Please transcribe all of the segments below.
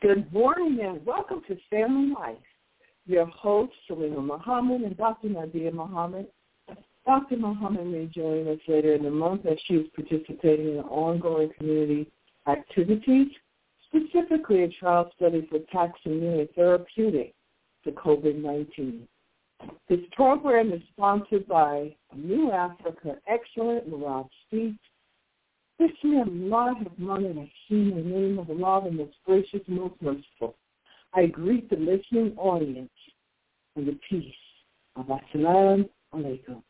Good morning and welcome to Family Life. Your hosts, Salima Muhammad and Dr. Nadia Muhammad. Dr. Muhammad may join us later in the month as she is participating in ongoing community activities, specifically a trial study for taxonomy therapeutic to COVID-19. This program is sponsored by New Africa Excellent Murad Speaks. Bismillah, Rahman Rahim, in the name of Allah, the most gracious, most merciful. I greet the listening audience in the peace of Assalamu Alaikum.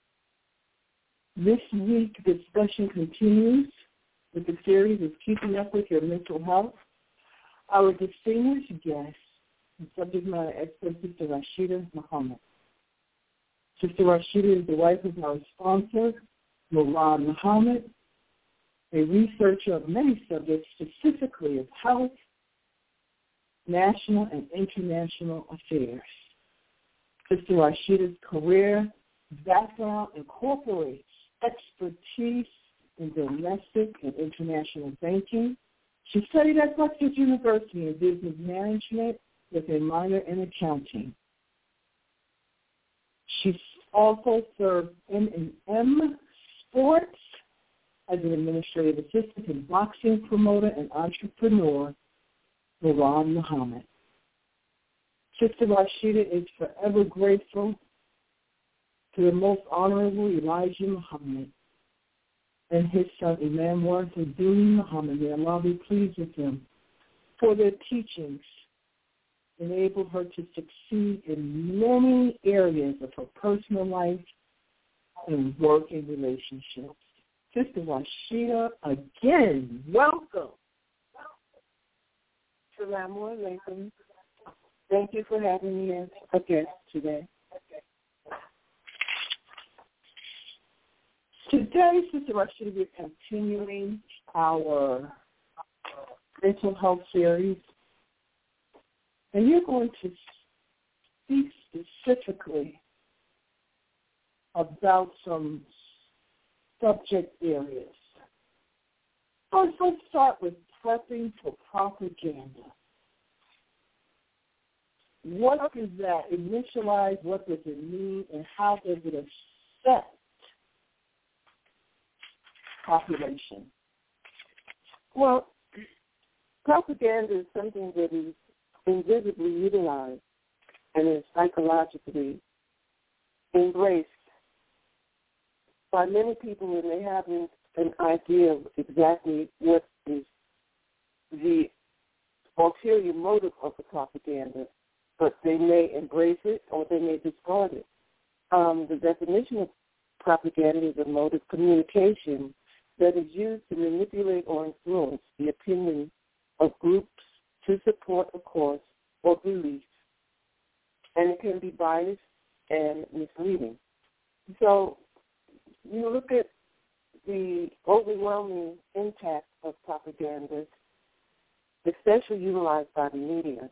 This week, discussion continues with the series of Keeping Up With Your Mental Health. Our distinguished guest and subject matter expert, Sister Rashida Muhammad. Sister Rashida is the wife of our sponsor, Murad Muhammad, a researcher of many subjects, specifically of health, national and international affairs. Sister Rashida's career background incorporates expertise in domestic and international banking. She studied at Rutgers University in business management with a minor in accounting. She also served M&M Sports as an administrative assistant and boxing promoter and entrepreneur, Murad Muhammad. Sister Rashida is forever grateful to the Most Honorable Elijah Muhammad and his son Imam Warithuddin Muhammad. May Allah be pleased with them for their teachings enabled her to succeed in many areas of her personal life and working relationships. Sister Rashida, again, welcome. Assalamu alaikum. Thank you for having me as a guest today. Today, Sister Rashida, we're continuing our mental health series, and you're going to speak specifically about some subject areas. First, let's start with prepping for propaganda. What does that initialize? What does it mean? And how does it affect population? Well, propaganda is something that is invisibly utilized and is psychologically embraced by many people, and they have an idea of exactly what is the ulterior motive of the propaganda, but they may embrace it or they may discard it. The definition of propaganda is a mode of communication that is used to manipulate or influence the opinion of groups to support a cause or belief, and it can be biased and misleading. So, you look at the overwhelming impact of propaganda, especially utilized by the media.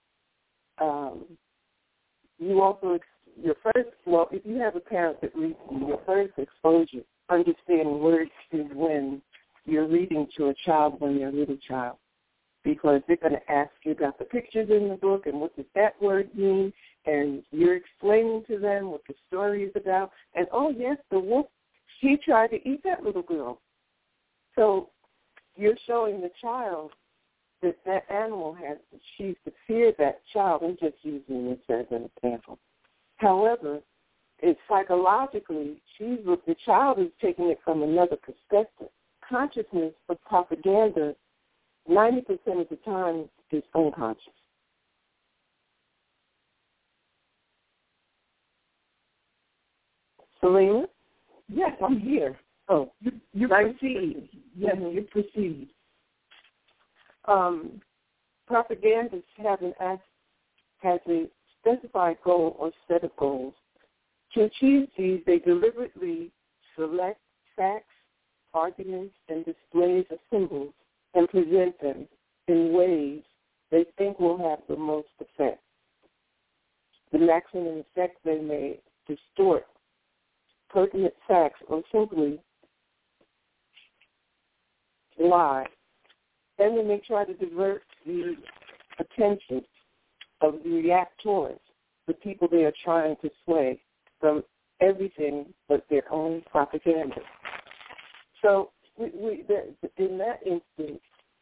You also, if you have a parent that reads your first exposure, understanding words is when you're reading to a child when they're a little child, because they're going to ask you about the pictures in the book and what does that word mean, and you're explaining to them what the story is about, and oh yes, the wolf, he tried to eat that little girl. So you're showing the child that animal has, she's to fear that child. I'm just using this as an example. However, it's psychologically, the child is taking it from another perspective. Consciousness of propaganda, 90% of the time, is unconscious. Selena? Yes, I'm here. Oh, you proceed. Yes, you proceed. Propagandists has a specified goal or set of goals. To achieve these, they deliberately select facts, arguments, and displays of symbols and present them in ways they think will have the most effect. The maximum effect they may distort pertinent facts or simply lie. Then they may try to divert the attention of the reactors, the people they are trying to sway, from everything but their own propaganda. So in that instance,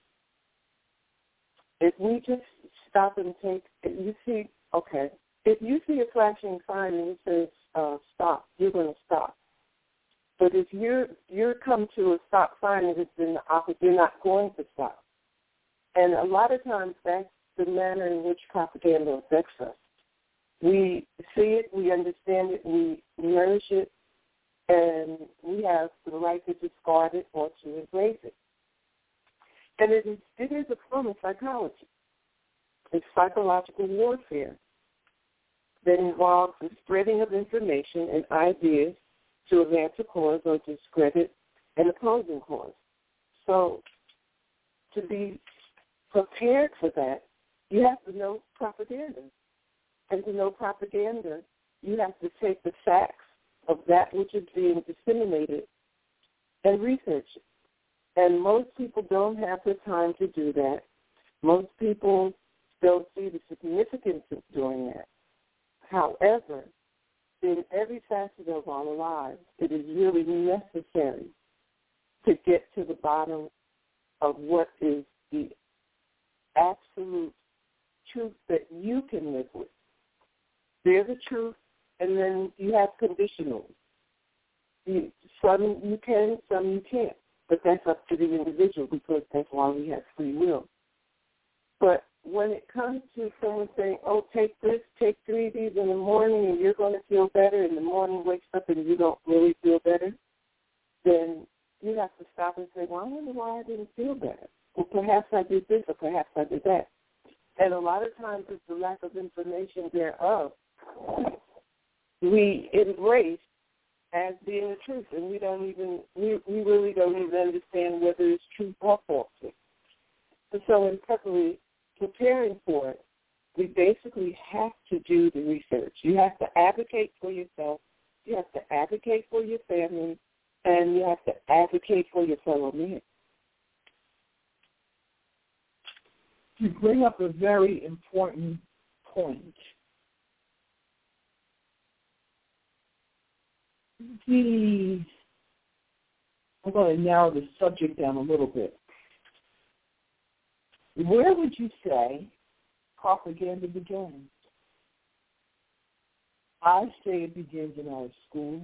if we just stop and take, if you see a flashing sign and it says stop, you're going to stop. But if you're come to a stop sign and it's in the opposite, you're not going to stop. And a lot of times that's the manner in which propaganda affects us. We see it, we understand it, we nourish it, and we have the right to discard it or to embrace it. And it is a form of psychology. It's psychological warfare that involves the spreading of information and ideas to advance a cause or discredit an opposing cause. So to be prepared for that, you have to know propaganda. And to know propaganda, you have to take the facts of that which is being disseminated and research it. And most people don't have the time to do that. Most people don't see the significance of doing that. However, in every facet of our lives, it is really necessary to get to the bottom of what is the absolute truth that you can live with. There's a truth, and then you have conditionals. Some you can, some you can't. But that's up to the individual because that's why we have free will. But when it comes to someone saying, oh, take this, take 3 of these in the morning and you're going to feel better, and the morning wakes up and you don't really feel better, then you have to stop and say, well, I wonder why I didn't feel better. Well, perhaps I did this or perhaps I did that. And a lot of times it's the lack of information thereof we embrace as being the truth, and we really don't even understand whether it's true or false. And so in preparing for it, we basically have to do the research. You have to advocate for yourself, you have to advocate for your family, and you have to advocate for your fellow man. You bring up a very important point. I'm going to narrow the subject down a little bit. Where would you say propaganda begins? I say it begins in our schools.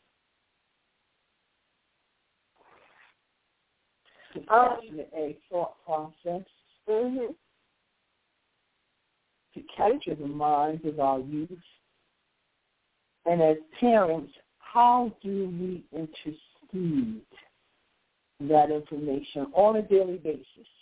To capture a thought process. To capture the minds of our youth. And as parents, how do we intercede that information on a daily basis?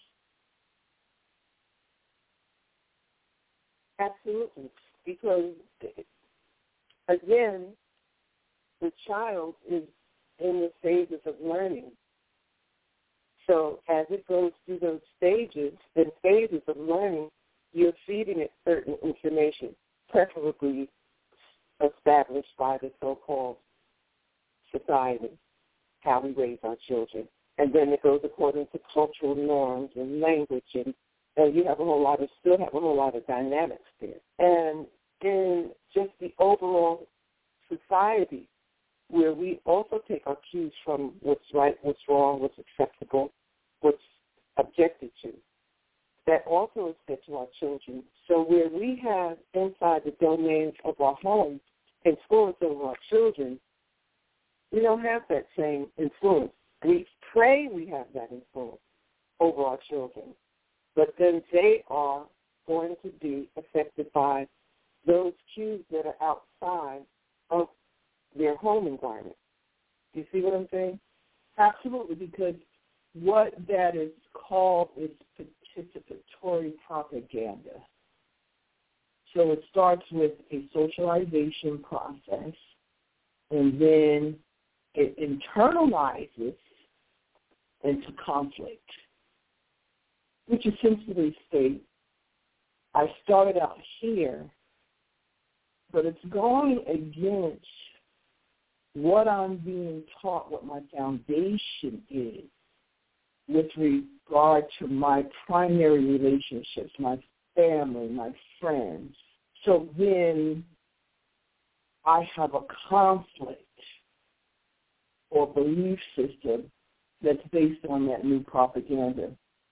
Absolutely. Because, again, the child is in the phases of learning. So as it goes through those stages and phases of learning, you're feeding it certain information, preferably established by the so-called society, how we raise our children. And then it goes according to cultural norms and language, and you still have a whole lot of dynamics there. And in just the overall society, where we also take our cues from what's right, what's wrong, what's acceptable, what's objected to, that also is fed to our children. So where we have inside the domains of our home influence over our children, we don't have that same influence. We pray we have that influence over our children, but then they are going to be affected by those cues that are outside of their home environment. Do you see what I'm saying? Absolutely, because what that is called is participatory propaganda. So it starts with a socialization process, and then it internalizes into conflict, which essentially states, I started out here, but it's going against what I'm being taught, what my foundation is with regard to my primary relationships, my family, my friends. So then I have a conflict or belief system that's based on that new propaganda.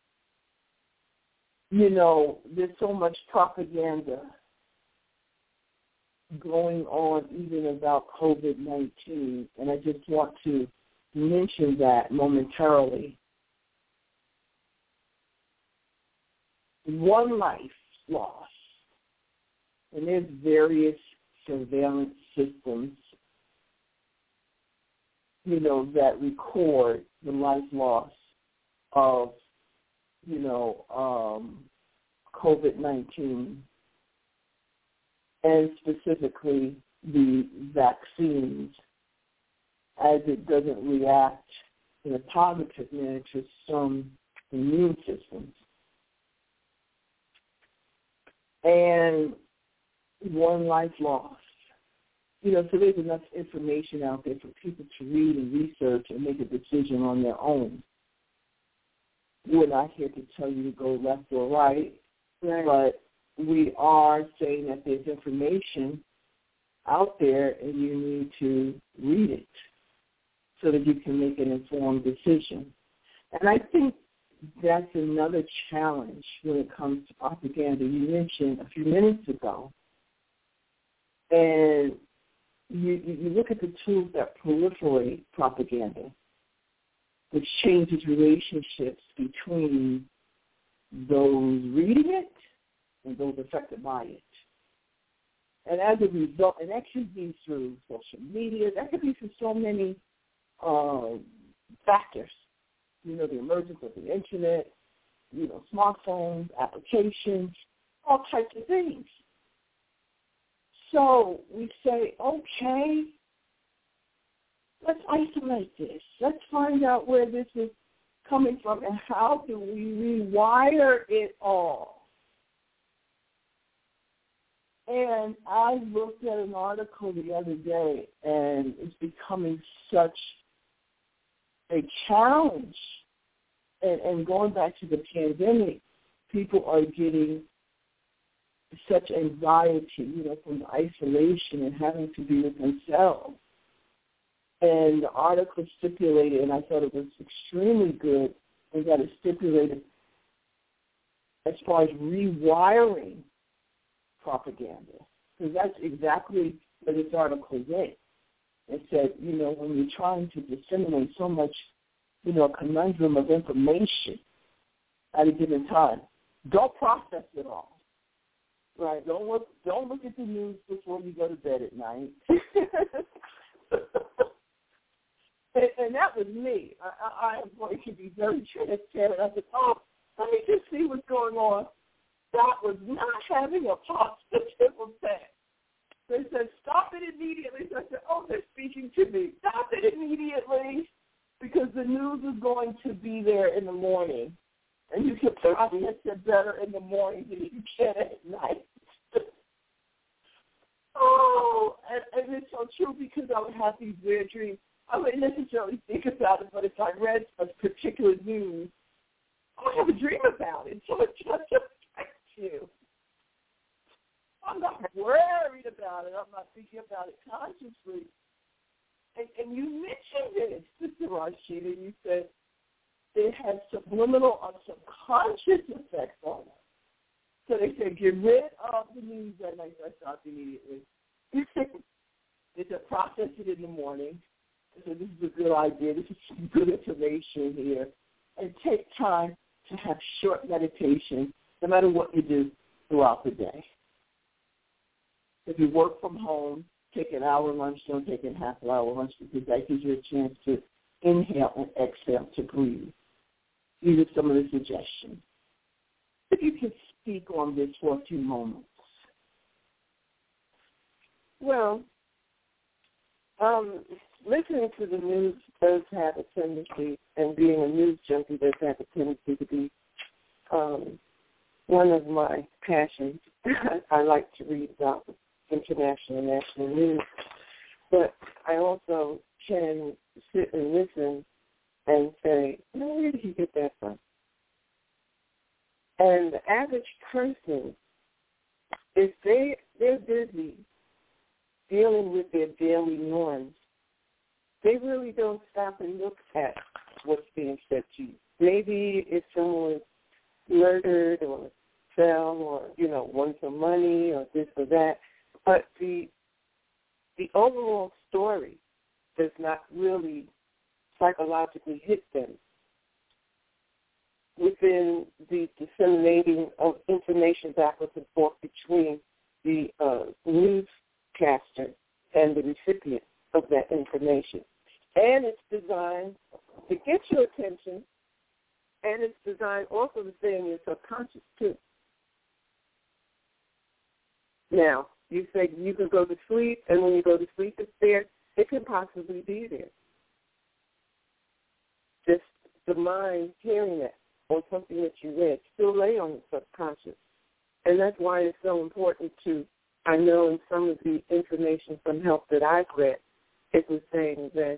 You know, there's so much propaganda going on even about COVID-19, and I just want to mention that momentarily. One life lost, and there's various surveillance systems, you know, that record the life loss of, you know, COVID-19, and specifically the vaccines, as it doesn't react in a positive manner to some immune systems. And one life lost. You know, so there's enough information out there for people to read and research and make a decision on their own. We're not here to tell you to go left or right, but we are saying that there's information out there and you need to read it so that you can make an informed decision. And I think that's another challenge when it comes to propaganda. You mentioned a few minutes ago, and you look at the tools that proliferate propaganda, which changes relationships between those reading it and those affected by it. And as a result, and that could be through social media, that could be through so many factors. You know, the emergence of the internet, you know, smartphones, applications, all types of things. So we say, okay, let's isolate this. Let's find out where this is coming from and how do we rewire it all. And I looked at an article the other day, and it's becoming such a challenge. And going back to the pandemic, people are getting such anxiety, you know, from the isolation and having to be with themselves. And the article stipulated, and I thought it was extremely good, and that it stipulated as far as rewiring propaganda, because that's exactly what this article did. It said, you know, when you're trying to disseminate so much, you know, a conundrum of information at a given time, don't process it all. Right? Don't look at the news before you go to bed at night. And that was me. I am going to be very transparent. I said, let me just see what's going on. That was not having a positive effect. They said, stop it immediately. So I said, they're speaking to me. Stop it immediately, because the news is going to be there in the morning. And you can process it better in the morning than you can at night. And it's so true, because I would have these weird dreams. I wouldn't necessarily think about it, but if I read a particular news, I would have a dream about it. So it just affects you. I'm not worried about it. I'm not thinking about it consciously. And you mentioned it, Sister Rashida. You said it has subliminal or subconscious effects on us. So they said, get rid of the news at night. So I stopped immediately. They said, process it in the morning. I said, this is a good idea. This is some good information here. And take time to have short meditation, no matter what you do throughout the day. If you work from home, take an hour lunch. Don't take a half-hour lunch, because that gives you a chance to inhale and exhale, to breathe. These are some of the suggestions. If you could speak on this for a few moments. Well, listening to the news does have a tendency, and being a news junkie does have a tendency to be one of my passions. I like to read about international and national news, but I also can sit and listen and say, where did he get that from? And the average person, if they're busy dealing with their daily norms, they really don't stop and look at what's being said to you. Maybe if someone is murdered or fell or, won some money or this or that, but the overall story does not really psychologically hit them. Within the disseminating of information backwards and forth between the newscaster and the recipient of that information. And it's designed to get your attention, and it's designed also to stay in your subconscious, too. Now, you say you can go to sleep, and when you go to sleep, it's there. It could possibly be there. Just the mind hearing it, or something that you read, still lay on the subconscious. And that's why it's so important to, I know in some of the information from help that I've read, it was saying that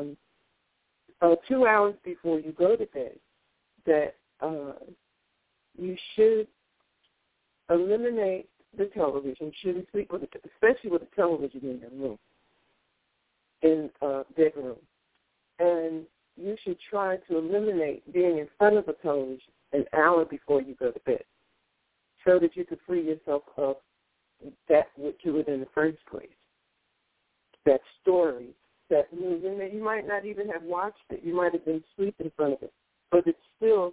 2 hours before you go to bed, that you should eliminate the television, shouldn't sleep with it, especially with the television in your room, in a bedroom. And you should try to eliminate being in front of a television an hour before you go to bed so that you can free yourself of that which you were in the first place, that story, that news, and that you might not even have watched it. You might have been asleep in front of it. But it still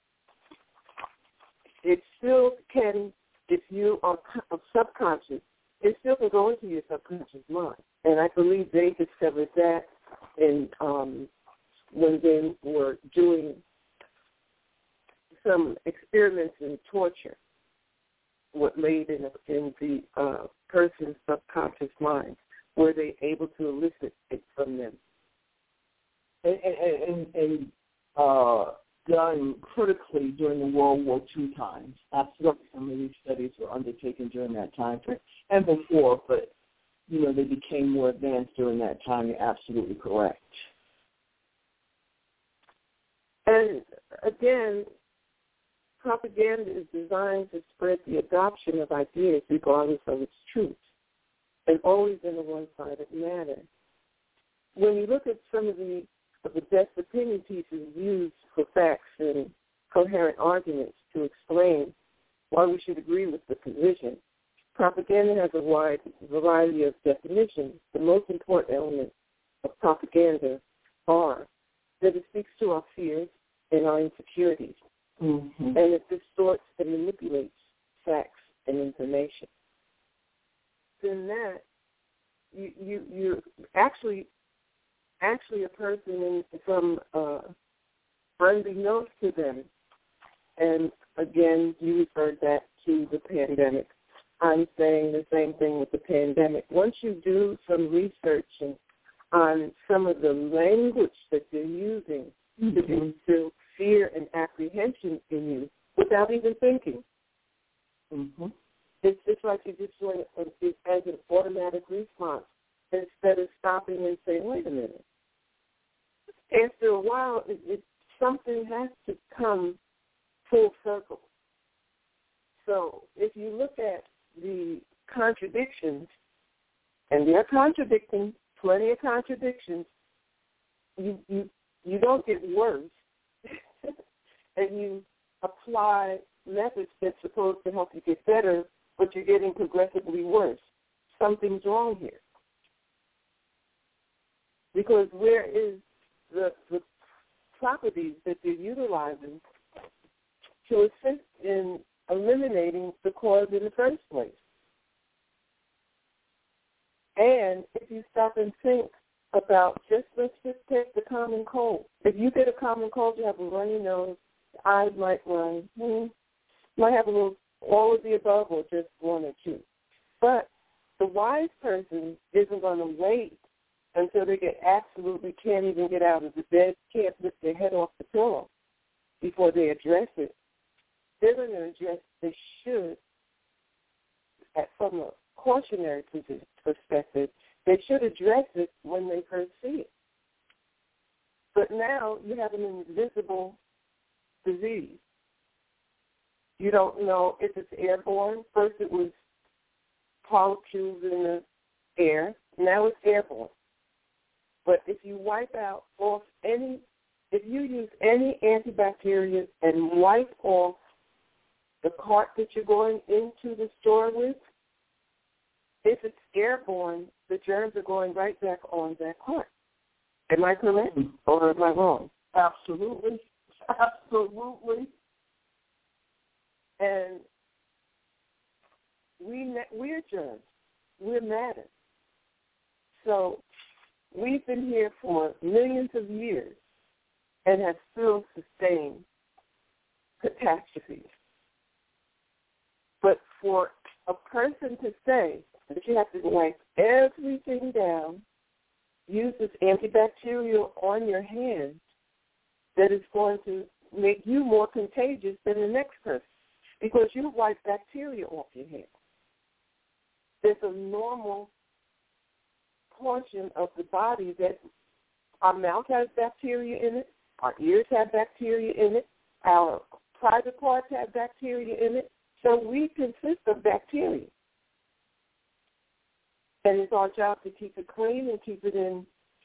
can, if you are subconscious, it still can go into your subconscious mind. And I believe they discovered that in when they were doing some experiments in torture, what laid in the person's subconscious mind, were they able to elicit it from them? And done critically during the World War II times. Absolutely, some of these studies were undertaken during that time and before, but they became more advanced during that time. You're absolutely correct. And again, propaganda is designed to spread the adoption of ideas regardless of its truth, and always in a one-sided manner. When you look at some of the best opinion pieces used for facts and coherent arguments to explain why we should agree with the position, propaganda has a wide variety of definitions. The most important elements of propaganda are that it speaks to our fears and our insecurities, and it distorts and manipulates facts and information. Then that, you're actually a person from unbeknownst to them. And again, you referred that to the pandemic. I'm saying the same thing with the pandemic. Once you do some research on some of the language that they're using to instill fear and apprehension in you without even thinking, it's just like you're just doing it as an automatic response instead of stopping and saying, wait a minute. After a while, something has to come full circle. So if you look at the contradictions, and they're contradicting, plenty of contradictions, you don't get worse, and you apply methods that's supposed to help you get better, but you're getting progressively worse. Something's wrong here. Because where is the properties that they're utilizing to assist in eliminating the cause in the first place? And if you stop and think about let's just take the common cold. If you get a common cold, you have a runny nose, your eyes might run, might have a little, all of the above or just one or two. But the wise person isn't going to wait until they can't even get out of the bed, can't lift their head off the pillow before they address it. They're going to address, they should, from a cautionary perspective, they should address it when they first see it. But now you have an invisible disease. You don't know if it's airborne. First it was molecules in the air. Now it's airborne. But if you wipe out off if you use any antibacterial and wipe off the cart that you're going into the store with, if it's airborne, the germs are going right back on that cart. Am I correct or am I wrong? Absolutely. Absolutely. And we're germs. We're matter. So we've been here for millions of years and have still sustained catastrophes. But for a person to say that you have to wipe everything down, use this antibacterial on your hands, that is going to make you more contagious than the next person because you wipe bacteria off your hands. There's a normal portion of the body that our mouth has bacteria in it, our ears have bacteria in it, our private parts have bacteria in it, so we consist of bacteria. And it's our job to keep it clean and keep it in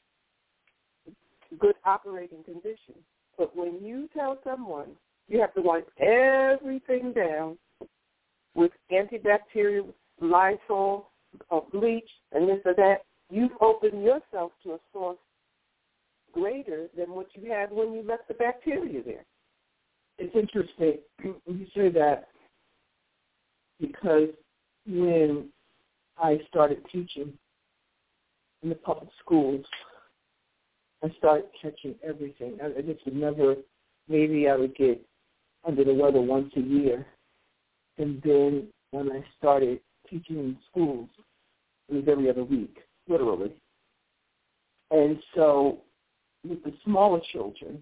good operating condition. But when you tell someone you have to wipe everything down with antibacterial, Lysol, or bleach, and this or that, you've opened yourself to a source greater than what you had when you left the bacteria there. It's interesting you say that because when I started teaching in the public schools, I started catching everything. I just would never, maybe I would get under the weather once a year. And then when I started teaching in schools, it was every other week, literally. And so with the smaller children,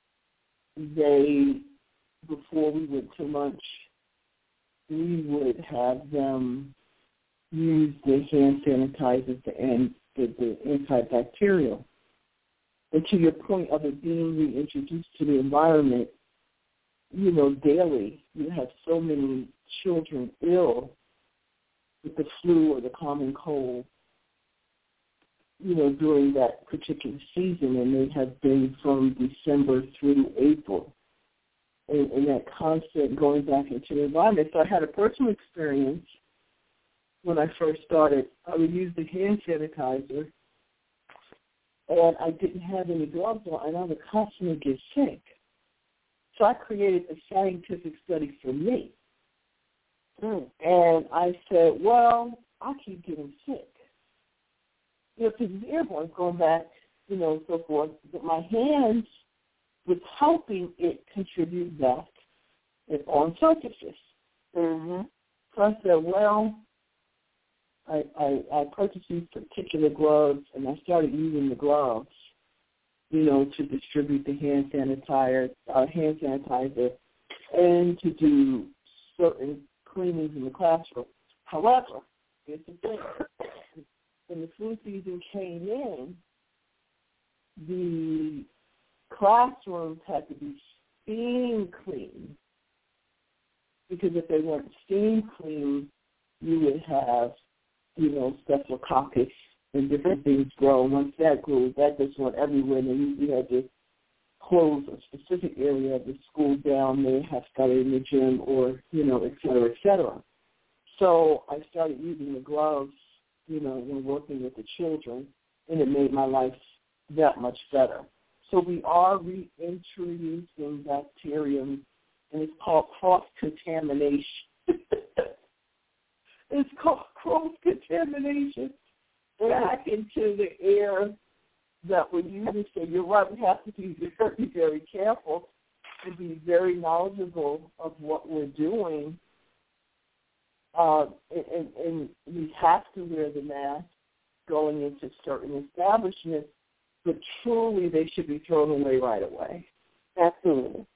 before we went to lunch, we would have them use the hand sanitizers and the antibacterial. And to your point of it being reintroduced to the environment, daily you have so many children ill with the flu or the common cold, during that particular season, and they have been from December through April. And that constant going back into the environment. So I had a personal experience when I first started. I would use the hand sanitizer, and I didn't have any gloves on, and I would constantly get sick. So I created a scientific study for me. And I said, well, I keep getting sick. Because the airborne going back, so forth. But my hands was helping it contribute back on surfaces. Mm-hmm. So I said, well, I purchased these particular gloves, and I started using the gloves, to distribute the hand sanitizer, and to do certain cleanings in the classroom. However, here's the thing. When the flu season came in, the classrooms had to be steam clean, because if they weren't steam clean, you would have, staphylococcus and different things grow. Once that grew, that just went everywhere, and they usually had to close a specific area of the school down. They have started in the gym or, et cetera, et cetera. So I started using the gloves, when working with the children, and it made my life that much better. So we are reintroducing bacterium, and it's called cross-contamination. It's called cross-contamination back into the air that we're using. So you're right, we have to be very, very careful and be very knowledgeable of what we're doing. And we have to wear the mask going into certain establishments, but truly they should be thrown away right away. Absolutely.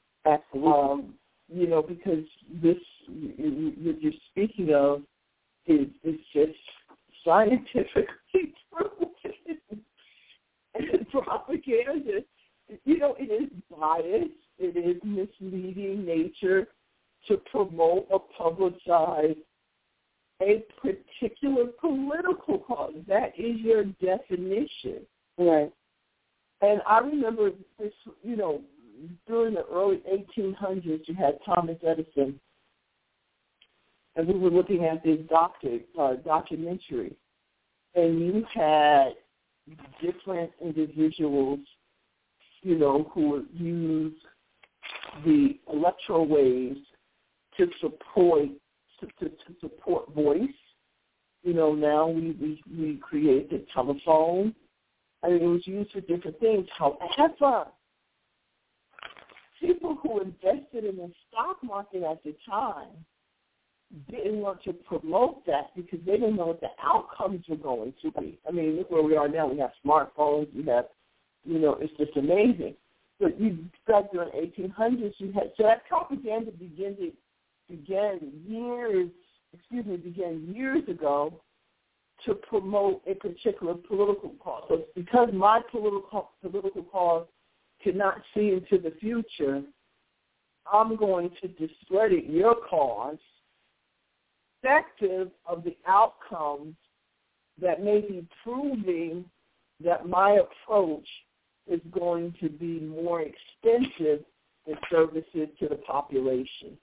Because this what you're speaking of is just scientifically proven. And propaganda, it is biased, it is misleading nature, to promote or publicize a particular political cause. That is your definition. Right. And I remember this, during the early 1800s, you had Thomas Edison, and we were looking at this documentary, and you had different individuals, who would use the electro waves to support voice. Now we create the telephone. I mean, it was used for different things. However, people who invested in the stock market at the time didn't want to promote that because they didn't know what the outcomes were going to be. I mean, look where we are now. We have smartphones. We have, it's just amazing. But you got during the 1800s, so that propaganda began years ago to promote a particular political cause. So because my political cause cannot see into the future, I'm going to discredit your cause, irrespective of the outcomes that may be proving that my approach is going to be more expensive in services to the population.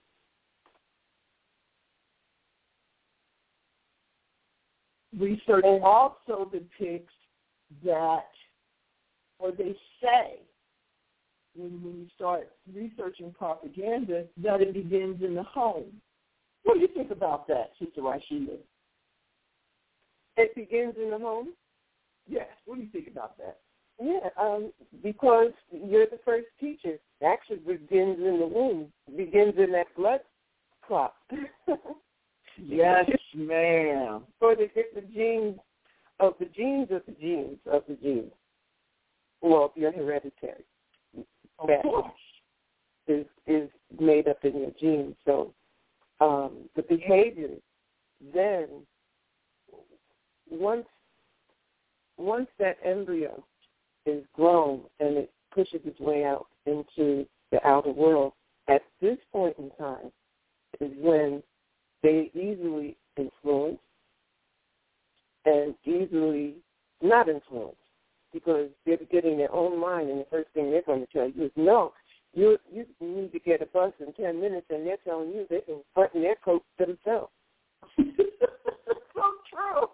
Research also depicts that, or they say, when you start researching propaganda, that it begins in the home. What do you think about that, Sister Rashida? It begins in the home? Yes. What do you think about that? Yeah, because you're the first teacher. It actually begins in the womb, begins in that blood clot. Yes, ma'am. Or they get the genes of the genes of the genes of the genes. Well, if you're hereditary, that is made up in your genes. So the behavior then, once that embryo is grown and it pushes its way out into the outer world, at this point in time is when they easily influence and easily not influence, because they're getting their own mind, and the first thing they're going to tell you is, no, you need to get a bus in 10 minutes, and they're telling you they can button their coat themselves. So true.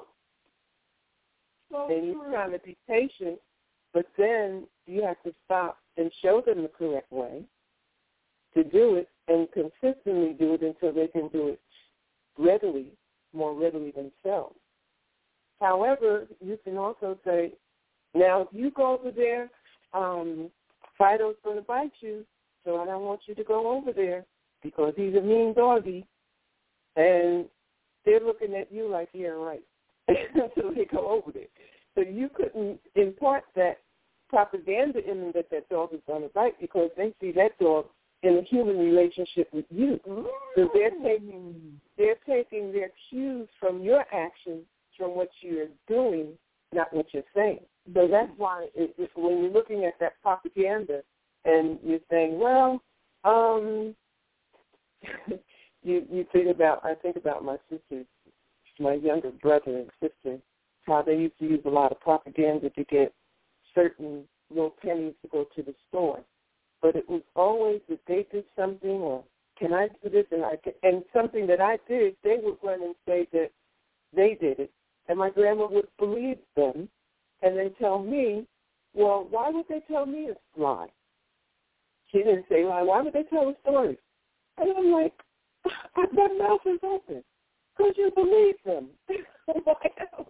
And you're trying to be patient, but then you have to stop and show them the correct way to do it and consistently do it until they can do it more readily themselves. However, you can also say, now if you go over there, Fido's going to bite you, so I don't want you to go over there because he's a mean doggy. And they're looking at you like, yeah, right. So they go over there. So you couldn't impart that propaganda in them that dog is going to bite because they see that dog in a human relationship with you. So they're taking their cues from your actions, from what you're doing, not what you're saying. So that's why when you're looking at that propaganda and you're saying, well, you think about, I think about my sisters, my younger brother and sister, how they used to use a lot of propaganda to get certain little pennies to go to the store. But it was always that they did something, or can I do this? And something that I did, they would run and say that they did it. And my grandma would believe them and then tell me, well, why would they tell me a lie? She didn't say lie. Why would they tell a story? And I'm like, my mouth is open because you believe them. Why else?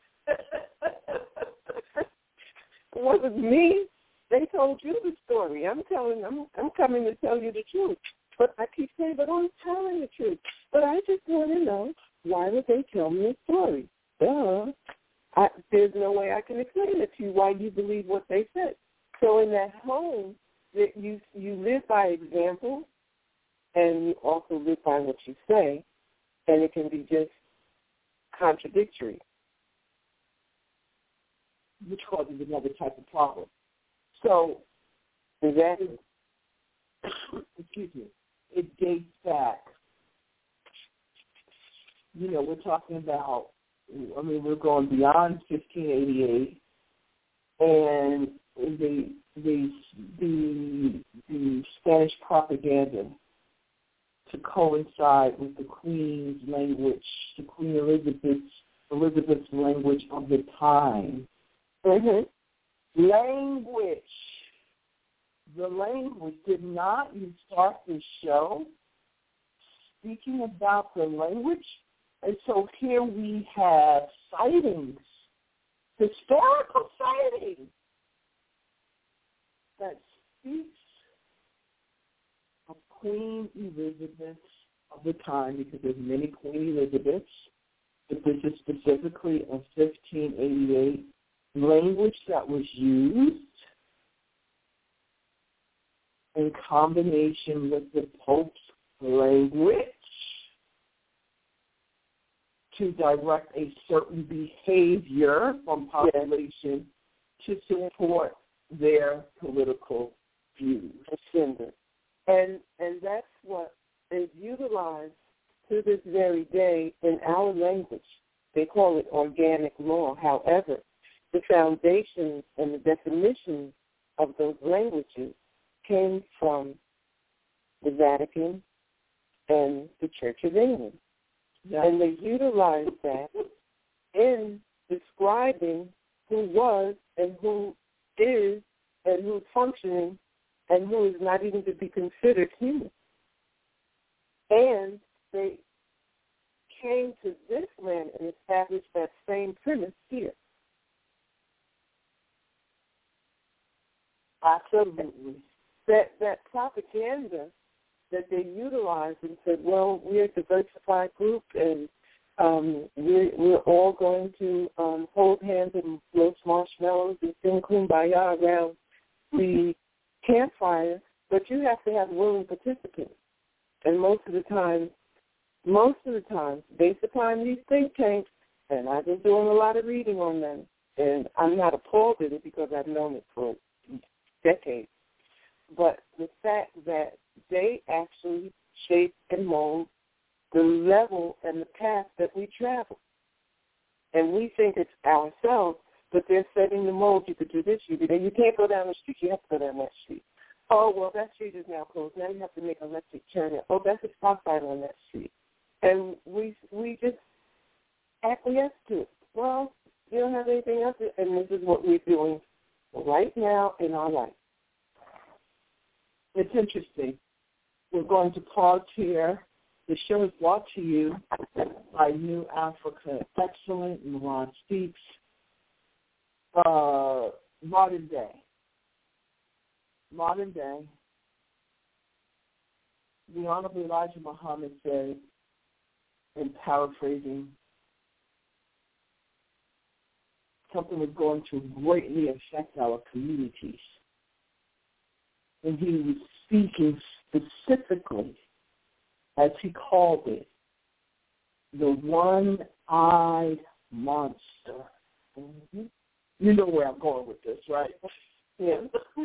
It wasn't me. They told you the story. I'm coming to tell you the truth. But I keep saying, but I'm telling the truth. But I just want to know, why would they tell me a story? Duh. There's no way I can explain it to you why you believe what they said. So in that home, that you live by example, and you also live by what you say, and it can be just contradictory, which causes another type of problem. So, excuse me. it dates back. We're talking about, we're going beyond 1588, and the Spanish propaganda to coincide with the Queen's language, the Queen Elizabeth's language of the time. Mm-hmm. The language. Did not you start the show speaking about the language? And so here we have sightings, historical sightings, that speaks of Queen Elizabeth of the time, because there's many Queen Elizabeths, but this is specifically of 1588, language that was used in combination with the Pope's language to direct a certain behavior from population to support their political views. And that's what is utilized to this very day in our language. They call it organic law. However, the foundations and the definitions of those languages came from the Vatican and the Church of England. Yeah. And they utilized that in describing who was and who is and who's functioning and who is not even to be considered human. And they came to this land and established that same premise here. Absolutely. That propaganda that they utilized and said, well, we're a diversified group and we're all going to hold hands and roast marshmallows and sing Kumbaya around the campfire, but you have to have willing participants. And most of the time, based upon these think tanks, and I've been doing a lot of reading on them, and I'm not appalled at it because I've known it for decades, but the fact that they actually shape and mold the level and the path that we travel. And we think it's ourselves, but they're setting the mold. You could do this, you could do that. You can't go down the street. You have to go down that street. Oh, well, that street is now closed. Now you have to make a left turn. Oh, that's a stop sign on that street. And we just acquiesce to it. Well, you don't have anything else, and this is what we're doing right now in our life. It's interesting. We're going to pause here. The show is brought to you by New Africa Excellent, Milan Speaks, Modern Day. The Honorable Elijah Muhammad said, in paraphrasing, something is going to greatly affect our communities. And he was speaking specifically, as he called it, the one-eyed monster. Mm-hmm. You know where I'm going with this, right? Yeah.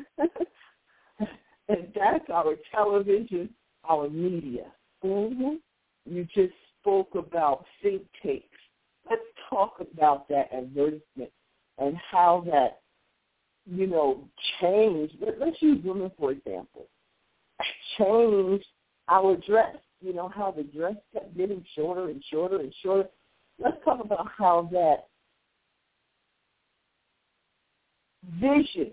And that's our television, our media. Mm-hmm. You just spoke about think tanks. Let's talk about that advertisement and how that, changed. Let's use women, for example. Changed our dress. How the dress kept getting shorter and shorter and shorter. Let's talk about how that vision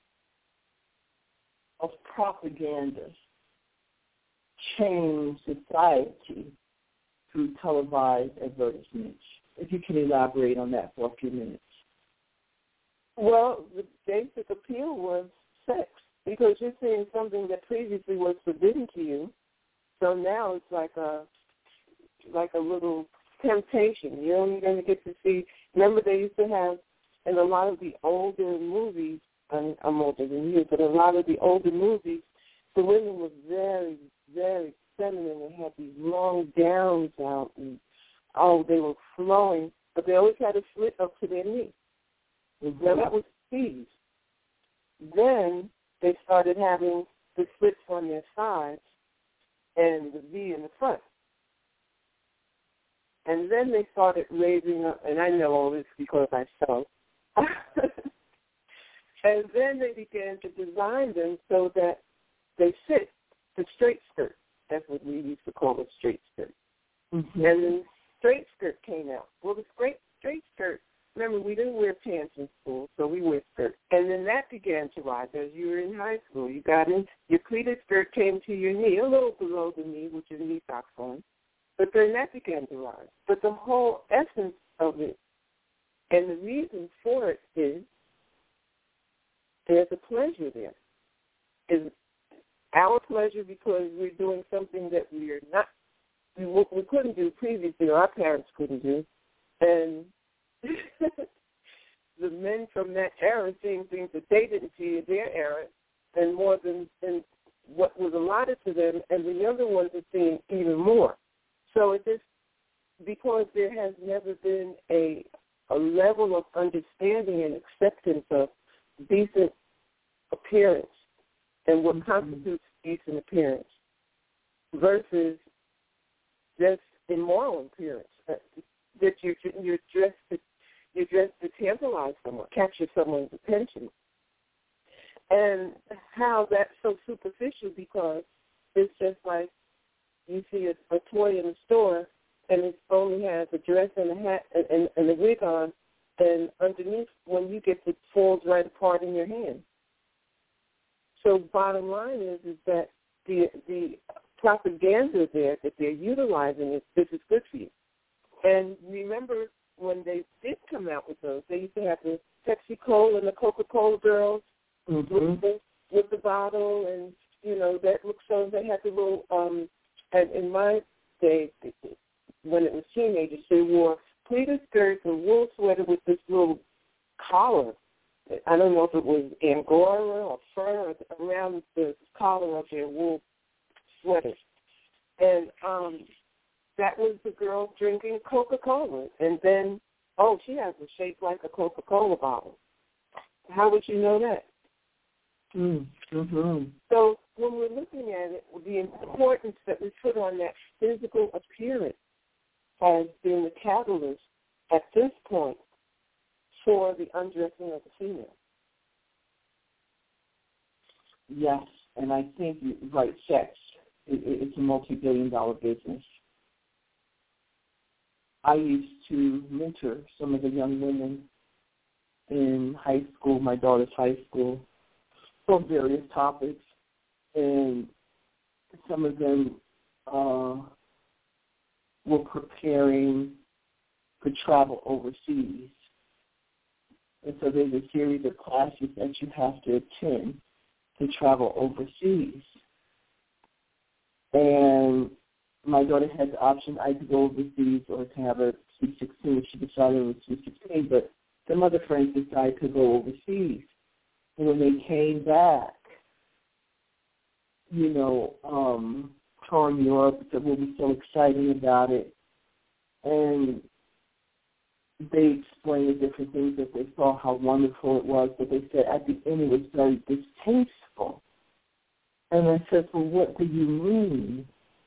of propaganda changed society through televised advertisements. If you can elaborate on that for a few minutes. Well, the basic appeal was sex, because you're seeing something that previously was forbidden to you. So now it's like a little temptation. You're only going to get to see. Remember, they used to have in a lot of the older movies. I'm older than you, but a lot of the older movies, the women were very, very feminine. They had these long gowns out, and they were flowing, but they always had a slit up to their knee. Now that was teased. Then they started having the slits on their sides, and the V in the front. And then they started raising up, and I know all this because I sew. And then they began to design them so that they fit the straight skirt. That's what we used to call a straight skirt. Mm-hmm. And then straight skirt came out. Well, the straight skirt, remember, we didn't wear pants in school, so we wear skirts. And then that began to rise as you were in high school. You got in, your pleated skirt came to your knee, a little below the knee, which is knee socks on. But then that began to rise. But the whole essence of it and the reason for it is there's a pleasure there. Is our pleasure because we're doing something that we couldn't do previously, or our parents couldn't do. And the men from that era seeing things that they didn't see in their era, and more than what was allotted to them, and the younger ones are seeing even more. So it just, because there has never been a level of understanding and acceptance of decent appearance and what constitutes decent appearance versus just immoral appearance. That you're dressed to tantalize someone, capture someone's attention, and how that's so superficial because it's just like you see a toy in the store and it only has a dress and a hat and a wig on, and underneath, when you get it, falls right apart in your hand. So bottom line is that the propaganda there that they're utilizing is this is good for you. And remember when they did come out with those, they used to have the Pepsi Cola and the Coca-Cola girls with the bottle, and that looked so. They had the little and in my day, when it was teenagers, they wore pleated skirts and wool sweater with this little collar. I don't know if it was Angora or fur around the collar of their wool sweaters. And that was the girl drinking Coca-Cola. And then, she has a shape like a Coca-Cola bottle. How would you know that? Mm-hmm. So when we're looking at it, the importance that we put on that physical appearance has been the catalyst at this point for the undressing of the female. Yes, and I think right, sex, it's a multi-billion-dollar business. I used to mentor some of the young women in high school, my daughter's high school, on various topics, and some of them were preparing to travel overseas. And so there's a series of classes that you have to attend to travel overseas. And my daughter had the option either to go overseas or to have a C-16. She decided it was C-16, but some other friends decided to go overseas. And when they came back, touring Europe, said, we'll be so excited about it. And they explained the different things that they saw, how wonderful it was, but they said at the end it was very distasteful. And I said, well, what do you mean?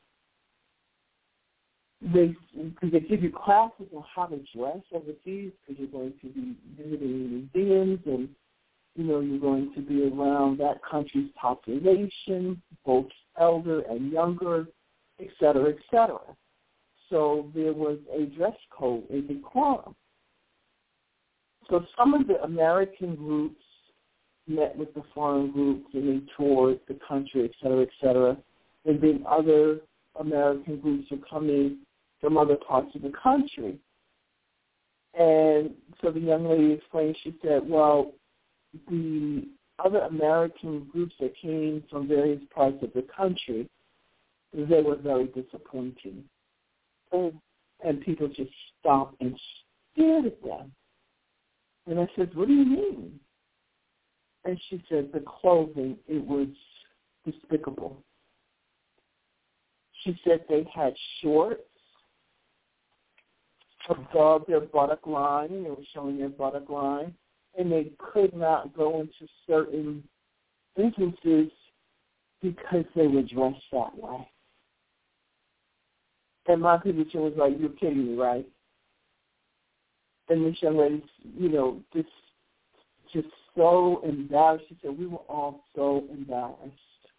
Because they give you classes on how to dress overseas, because you're going to be visiting museums and, you're going to be around that country's population, both elder and younger, et cetera, et cetera. So there was a dress code, a decorum. So some of the American groups met with the foreign groups and they toured the country, et cetera, and then other American groups were coming from other parts of the country. And so the young lady explained, she said, well, the other American groups that came from various parts of the country, they were very disappointing. And people just stopped and stared at them. And I said, what do you mean? And she said, the clothing, it was despicable. She said they had shorts above their buttock line, and they were showing their buttock line, and they could not go into certain businesses because they were dressed that way. And my position was like, you're kidding me, right? And this young lady, just so embarrassed. She said, we were all so embarrassed.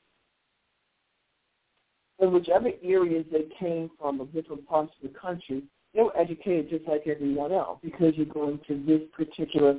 In whichever areas they came from, of different parts of the country, they were educated just like everyone else, because you're going to this particular,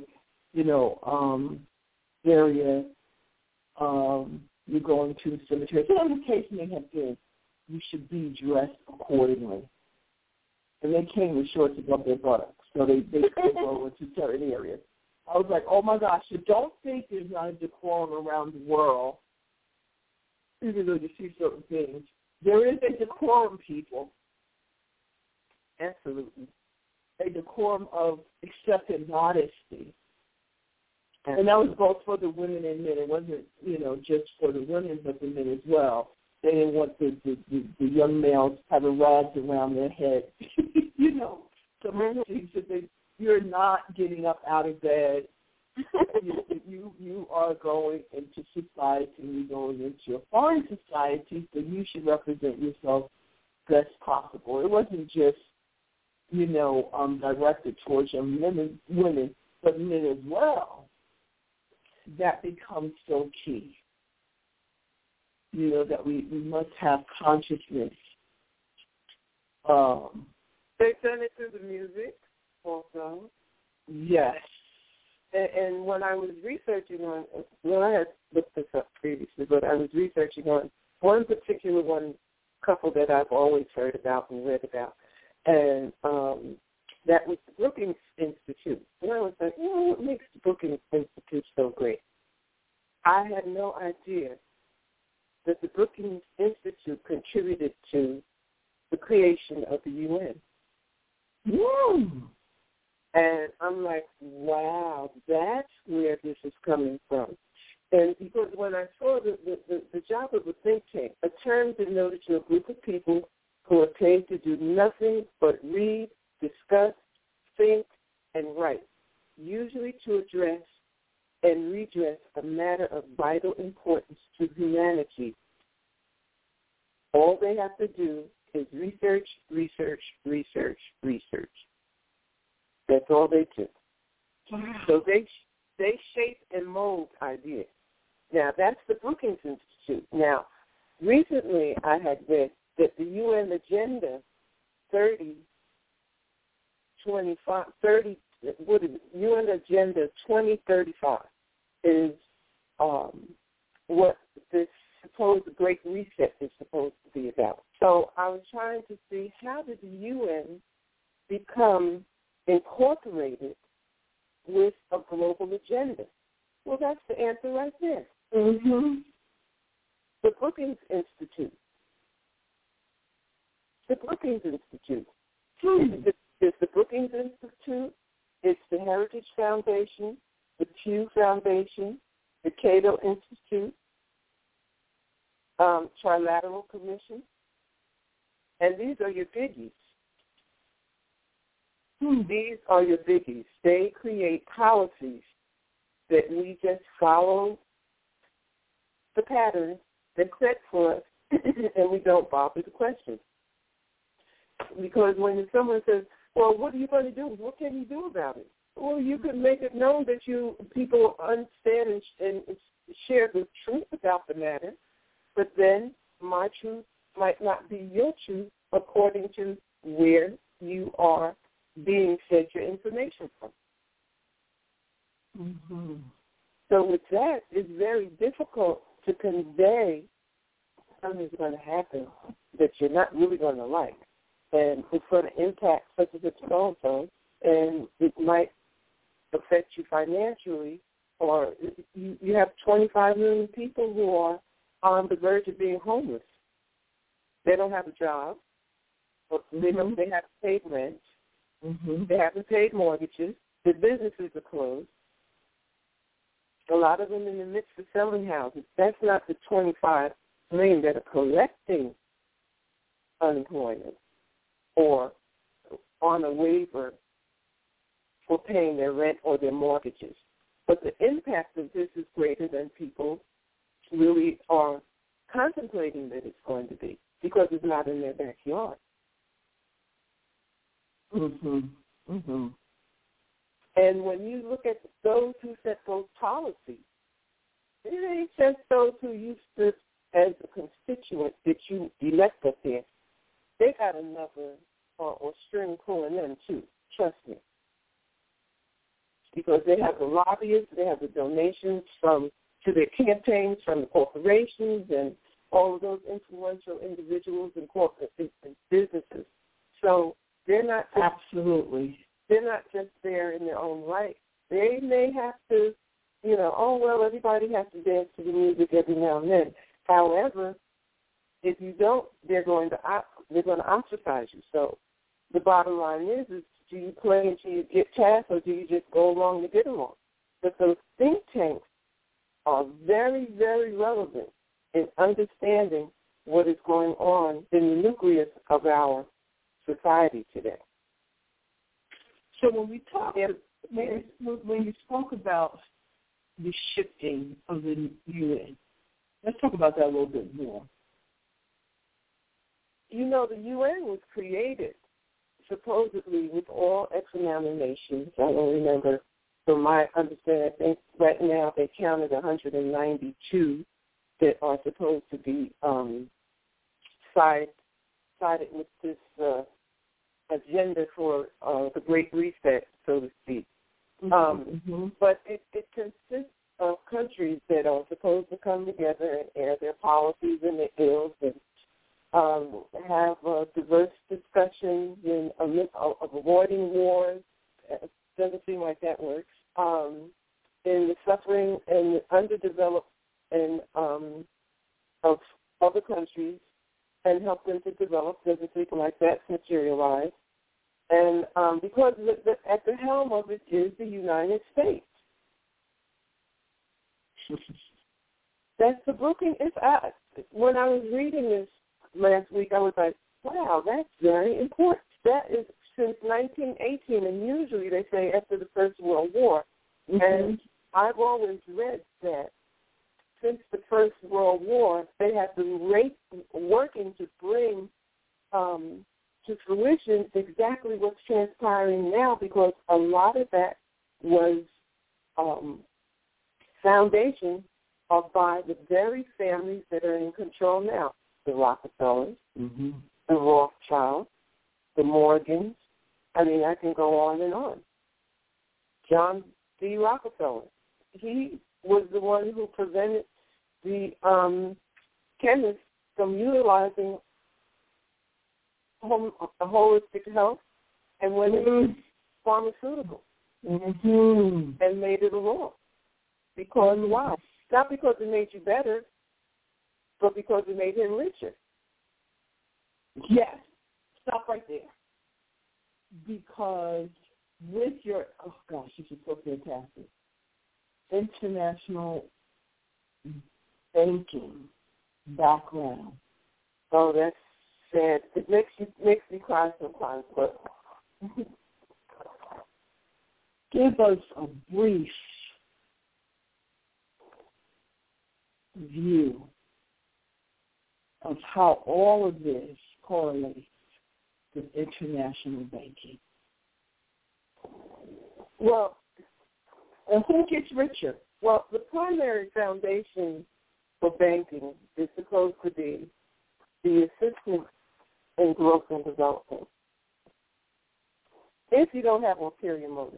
area, you're going to the cemetery. So in the case may have been, you should be dressed accordingly. And they came with shorts above their buttocks, so they go into certain areas. I was like, oh my gosh, you don't think there's not a decorum around the world, even though you see certain things. There is a decorum, people. Absolutely. A decorum of accepted modesty. And that was both for the women and men. It wasn't, just for the women, but the men as well. They didn't want the young males having rags around their head. Some of the things that you're not getting up out of bed. You are going into society, you're going into a foreign society, so you should represent yourself best possible. It wasn't just, directed towards young women, but men as well. That becomes so key. That we must have consciousness. They've done it through the music also. Yes. And when I was researching on, I had looked this up previously, but I was researching on one particular couple that I've always heard about and read about, and that was the Brookings Institute. And I was like, what makes the Brookings Institute so great? I had no idea that the Brookings Institute contributed to the creation of the UN. Woo! And I'm like, wow, that's where this is coming from. And because when I saw the job of a think tank, a term denoted to a group of people who are paid to do nothing but read, discuss, think, and write, usually to address and redress a matter of vital importance to humanity. All they have to do is research, research, research, research. That's all they do. So they shape and mold ideas. Now, that's the Brookings Institute. Now, recently I had read that the UN Agenda UN Agenda 2035 is what this supposed Great Reset is supposed to be about. So I was trying to see, how did the UN become incorporated with a global agenda? Well, that's the answer right there. Mm-hmm. The Brookings Institute. The Brookings Institute. It's the Brookings Institute. It's the Heritage Foundation, the Pew Foundation, the Cato Institute, Trilateral Commission, and these are your biggies. These are your biggies. They create policies that we just follow the pattern that's set for us, and we don't bother to question. Because when someone says, well, what are you going to do? What can you do about it? Well, you could make it known that people understand and share the truth about the matter, but then my truth might not be your truth according to where you are being fed your information from. Mm-hmm. So with that, it's very difficult to convey something's going to happen that you're not really going to like. And it's going to impact such and such so-and-so, and it might affect you financially, or you have 25 million people who are on the verge of being homeless. They don't have a job. They haven't paid rent. Mm-hmm. They haven't paid mortgages. Their businesses are closed. A lot of them in the midst of selling houses. That's not the 25 million that are collecting unemployment or on a waiver for paying their rent or their mortgages. But the impact of this is greater than people really are contemplating that it's going to be, because it's not in their backyard. Mhm. Mhm. And when you look at those who set those policies, it ain't just those who you stood as a constituent that you elect up there. They got another or string pulling them too. Trust me. Because they have the lobbyists, they have the donations to their campaigns from the corporations and all of those influential individuals and corporate and businesses. So they're not absolutely. They're not just there in their own right. They may have to, everybody has to dance to the music every now and then. However, if you don't, they're going to ostracize you. So the bottom line is do you play until you get past, or do you just go along to get along? But those think tanks are very, very relevant in understanding what is going on in the nucleus of our society today. So when we talk, when you spoke about the shifting of the UN, let's talk about that a little bit more. The UN was created supposedly with all X amount of nations. I don't remember. From my understanding, I think right now they counted 192 that are supposed to be sided with this agenda for the Great Reset, so to speak. But it consists of countries that are supposed to come together and air their policies and their ills and have diverse discussions and of avoiding wars. It doesn't seem like that works. In the suffering and the underdeveloped and of other countries and help them to develop. Doesn't seem like that's materialized. And because at the helm of it is the United States. That's the booking. When I was reading this last week, I was like, wow, that's very important. That is since 1918, and usually they say after the First World War. And I've always read that since the First World War, they have been working to bring to fruition exactly what's transpiring now, because a lot of that was foundation of by the very families that are in control now. The Rockefellers, the Rothschilds, the Morgans. I mean, I can go on and on. John D. Rockefeller, he was the one who prevented the chemists from utilizing holistic health and went into pharmaceuticals and made it a law. Because why? Not because it made you better, but because it made him richer. Yes. Stop right there. Because with your, oh gosh, this is so fantastic, international banking background. Oh, that's sad. It makes me cry sometimes, but give us a brief view of how all of this correlates with international banking. Well, and who gets richer? Well, the primary foundation for banking is supposed to be the assistance in growth and development. If you don't have ulterior motives.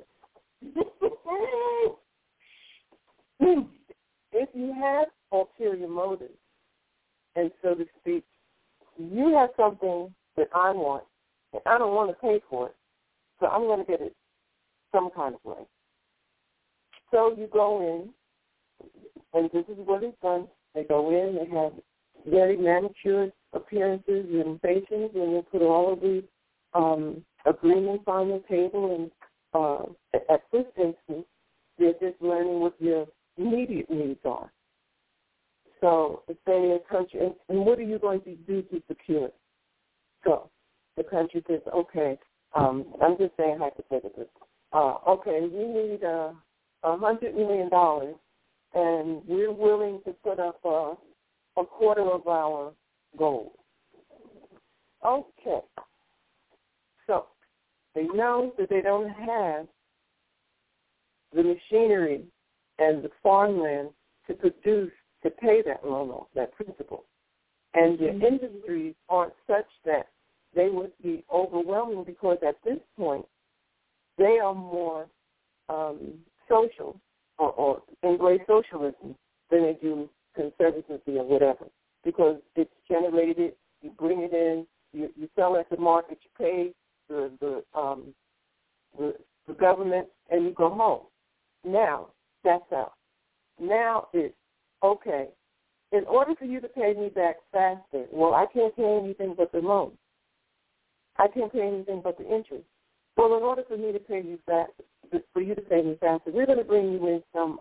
If you have ulterior motives, and so to speak, you have something that I want, and I don't want to pay for it, so I'm going to get it some kind of way. So you go in, and this is what is done. They go in, they have very manicured appearances and faces, and they put all of the agreements on the table, and at this instance, they're just learning what your immediate needs are. So if they a country, and what are you going to do to secure it? So the country says, okay, I'm just saying hypothetically, okay, we need $100 million, and we're willing to put up a quarter of our gold. Okay. So They know that they don't have the machinery and the farmland to produce, to pay that loan off, that principal. And the industries aren't such that they would be overwhelming, because at this point they are more social or embrace socialism than they do conservatism or whatever, because it's generated, you bring it in, you sell at the market, you pay the government, and you go home. Now, that's out. Now it's, okay, in order for you to pay me back faster, well, I can't pay anything but the loan. I can't pay anything but the interest. Well, in order for me to pay you back, for you to pay me faster, we're going to bring you in some,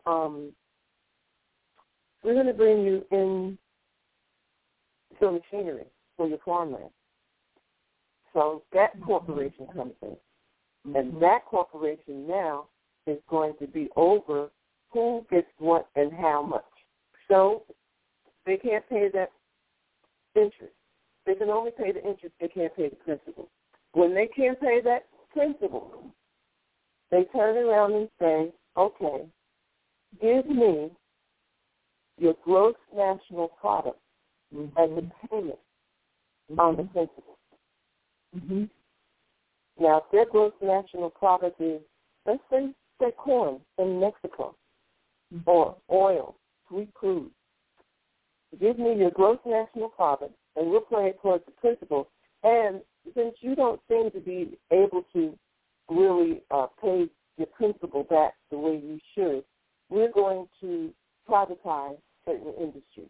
we're going to bring you in some machinery for your farmland. So that corporation comes in. And that corporation now is going to be over who gets what and how much. So they can't pay that interest. They can only pay the interest. They can't pay the principal. When they can't pay that principal, they turn around and say, okay, give me your gross national product as a payment on the principal. Mm-hmm. Now, if their gross national product is, let's say corn in Mexico, or oil, sweet crude, give me your gross national product, and we'll play it towards the principal. And since you don't seem to be able to really pay your principal back the way you should, we're going to privatize certain industries.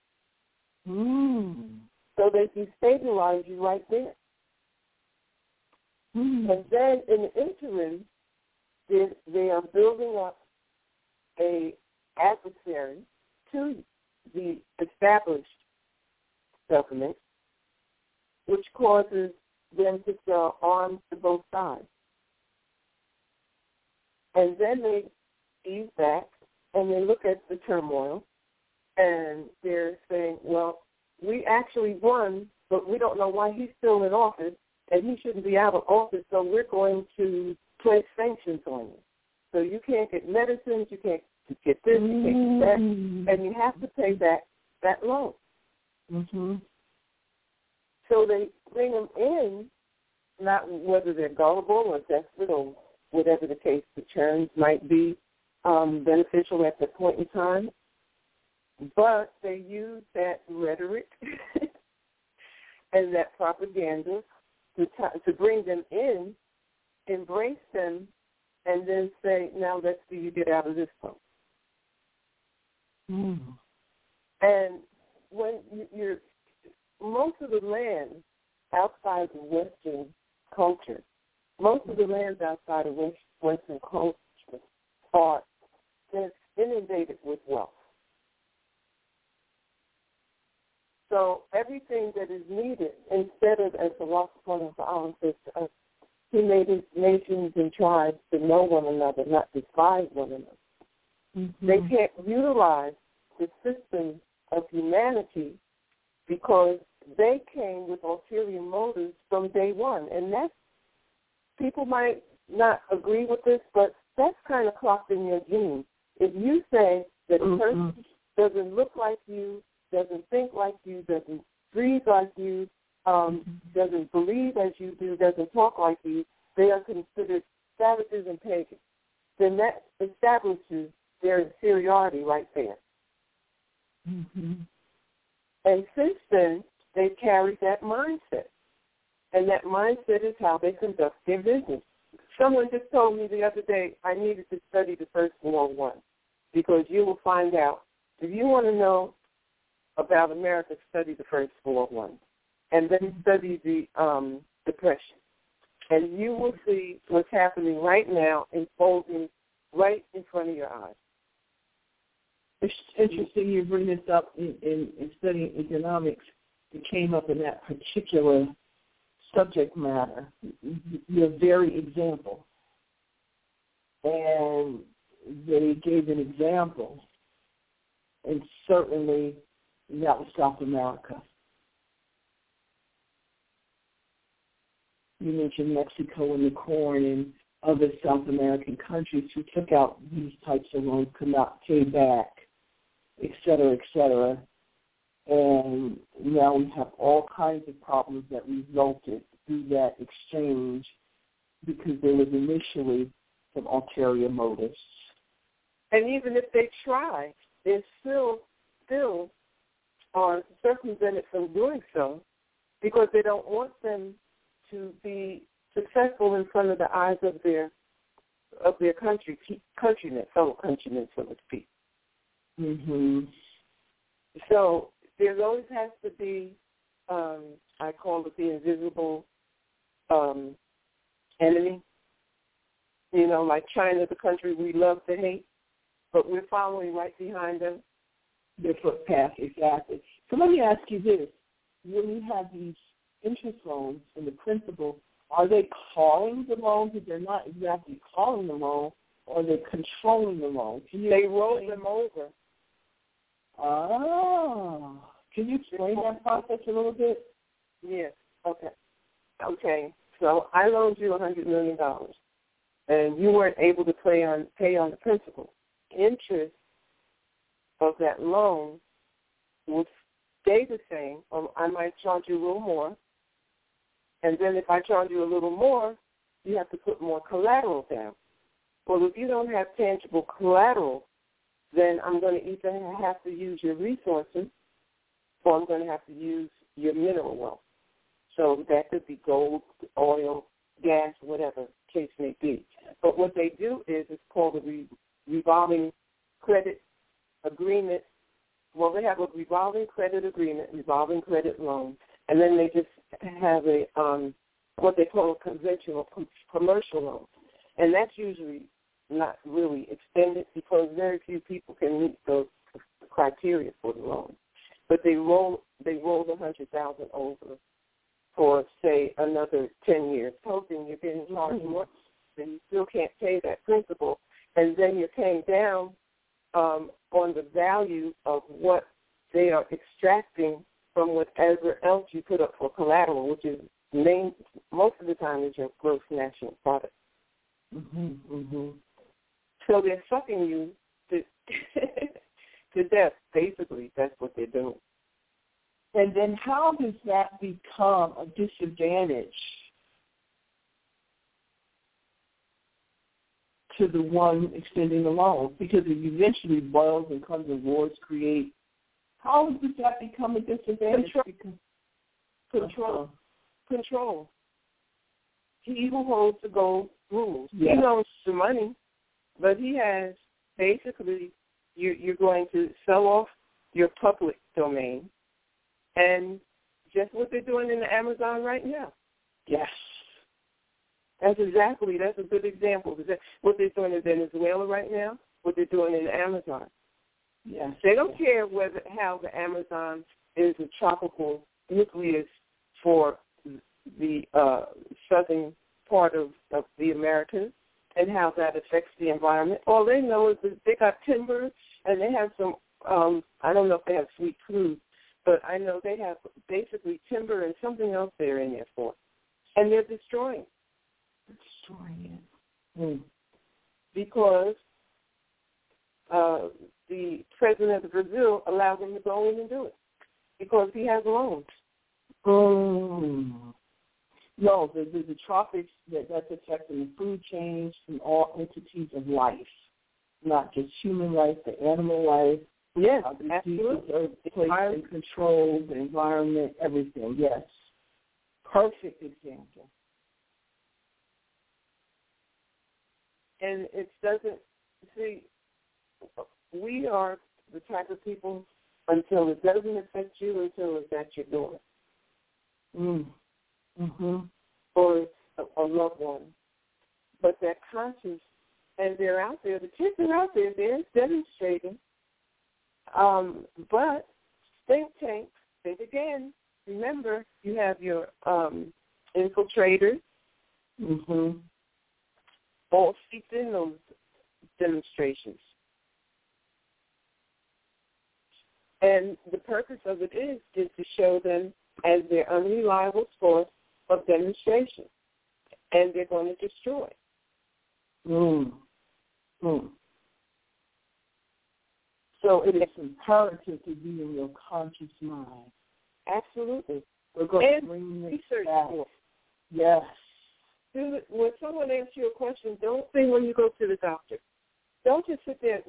So they destabilize you right there. And then in the interim, they are building up a adversary to the established government, which causes them to sell arms to both sides. And then they ease back and they look at the turmoil and they're saying, well, we actually won, but we don't know why he's still in office and he shouldn't be out of office, so we're going to place sanctions on you. So you can't get medicines, you can't get this, you can't get that, and you have to pay back that loan. So they bring them in, not whether they're gullible or desperate or whatever the case, the terms might be beneficial at that point in time, but they use that rhetoric and that propaganda to bring them in, embrace them, and then say, now let's see you get out of this one. And when you're, most of the land outside of Western culture, most of the lands outside of Western culture are inundated with wealth. So everything that is needed, instead of, as the law supporting for Allah says to us, he made his nations and tribes to know one another, not despise one another. They can't utilize the system of humanity because they came with ulterior motives from day one. And that's, people might not agree with this, but that's kind of clocked in your genes. If you say that a person doesn't look like you, doesn't think like you, doesn't breathe like you, doesn't believe as you do, doesn't talk like you, they are considered savages and pagans. Then that establishes their inferiority right there. And since then, they've carried that mindset. And that mindset is how they conduct their business. Someone just told me the other day I needed to study the First World War because you will find out, if you want to know about America, study the First World War and then study the Depression. And you will see what's happening right now unfolding right in front of your eyes. It's interesting you bring this up in studying economics. It came up in that particular subject matter, your very example. And they gave an example, and certainly that was South America. You mentioned Mexico and the corn and other South American countries who took out these types of loans could not pay back, et cetera, and now we have all kinds of problems that resulted through that exchange because there was initially some ulterior motives. And even if they try, they still are circumvented from doing so because they don't want them to be successful in front of the eyes of their countrymen, fellow countrymen, so to speak. Mm-hmm. So there always has to be, I call it the invisible enemy. You know, like China, the country we love to hate, but we're following right behind them. Their footpath, exactly. So let me ask you this. When you have these interest loans and the principal, are they calling the loans if they're not exactly calling the loan, or are they controlling the loan? They roll them over. Oh. Can you explain that process a little bit? Yes. Okay. So I loaned you $100 million, and you weren't able to pay on the principal. Interest of that loan will stay the same, or I might charge you a little more. And then if I charge you a little more, you have to put more collateral down. Well, if you don't have tangible collateral, then I'm going to either have to use your resources or I'm going to have to use your mineral wealth. So that could be gold, oil, gas, whatever case may be. But what they do is it's called a revolving credit agreement. Well, they have a revolving credit agreement, revolving credit loan, and then they just have a what they call a conventional commercial loan. And that's usually not really extended because very few people can meet those criteria for the loan. But they roll the 100,000 over for, say, another 10 years, hoping you're getting charged more, then you still can't pay that principal, and then you're paying down on the value of what they are extracting from whatever else you put up for collateral, which is most of the time is your gross national product. Mm-hmm, mm-hmm. So they're sucking you to death, basically. That's what they're doing. And then how does that become a disadvantage to the one extending the loan? Because it eventually boils and comes and wars create. How does that become a disadvantage? Control. He who holds the gold rules. Yes. He knows the money, but he has basically, you're going to sell off your public domain, and just what they're doing in the Amazon right now. Yes. That's a good example. What they're doing in Venezuela right now, what they're doing in the Amazon. Yes. They don't care how the Amazon is a tropical nucleus for the southern part of the Americas and how that affects the environment. All they know is that they got timber and they have some, I don't know if they have sweet food, but I know they have basically timber and something else they're in there for. And they're destroying it. Because the president of Brazil allowed them to go in and do it because he has loans. No, the tropics, that's affecting the food chains and all entities of life, not just human life, the animal life. Yes, absolutely. Are placed and control, the environment, everything, yes. Perfect example. And it doesn't, see, we are the type of people until it doesn't affect you, until it's at your door. Mm-hmm. Or a loved one. But they're conscious, and they're out there. The kids are out there. They're demonstrating. But think tanks, think again. Remember, you have your infiltrators. Mm-hmm. All seeped in those demonstrations. And the purpose of it is to show them as their unreliable source of demonstration. and they're going to destroy. So it is imperative to be in your conscious mind. Absolutely. We're going and to bring this research back. for it. Yes. When someone asks you a question, don't say when you go to the doctor. Don't just sit there,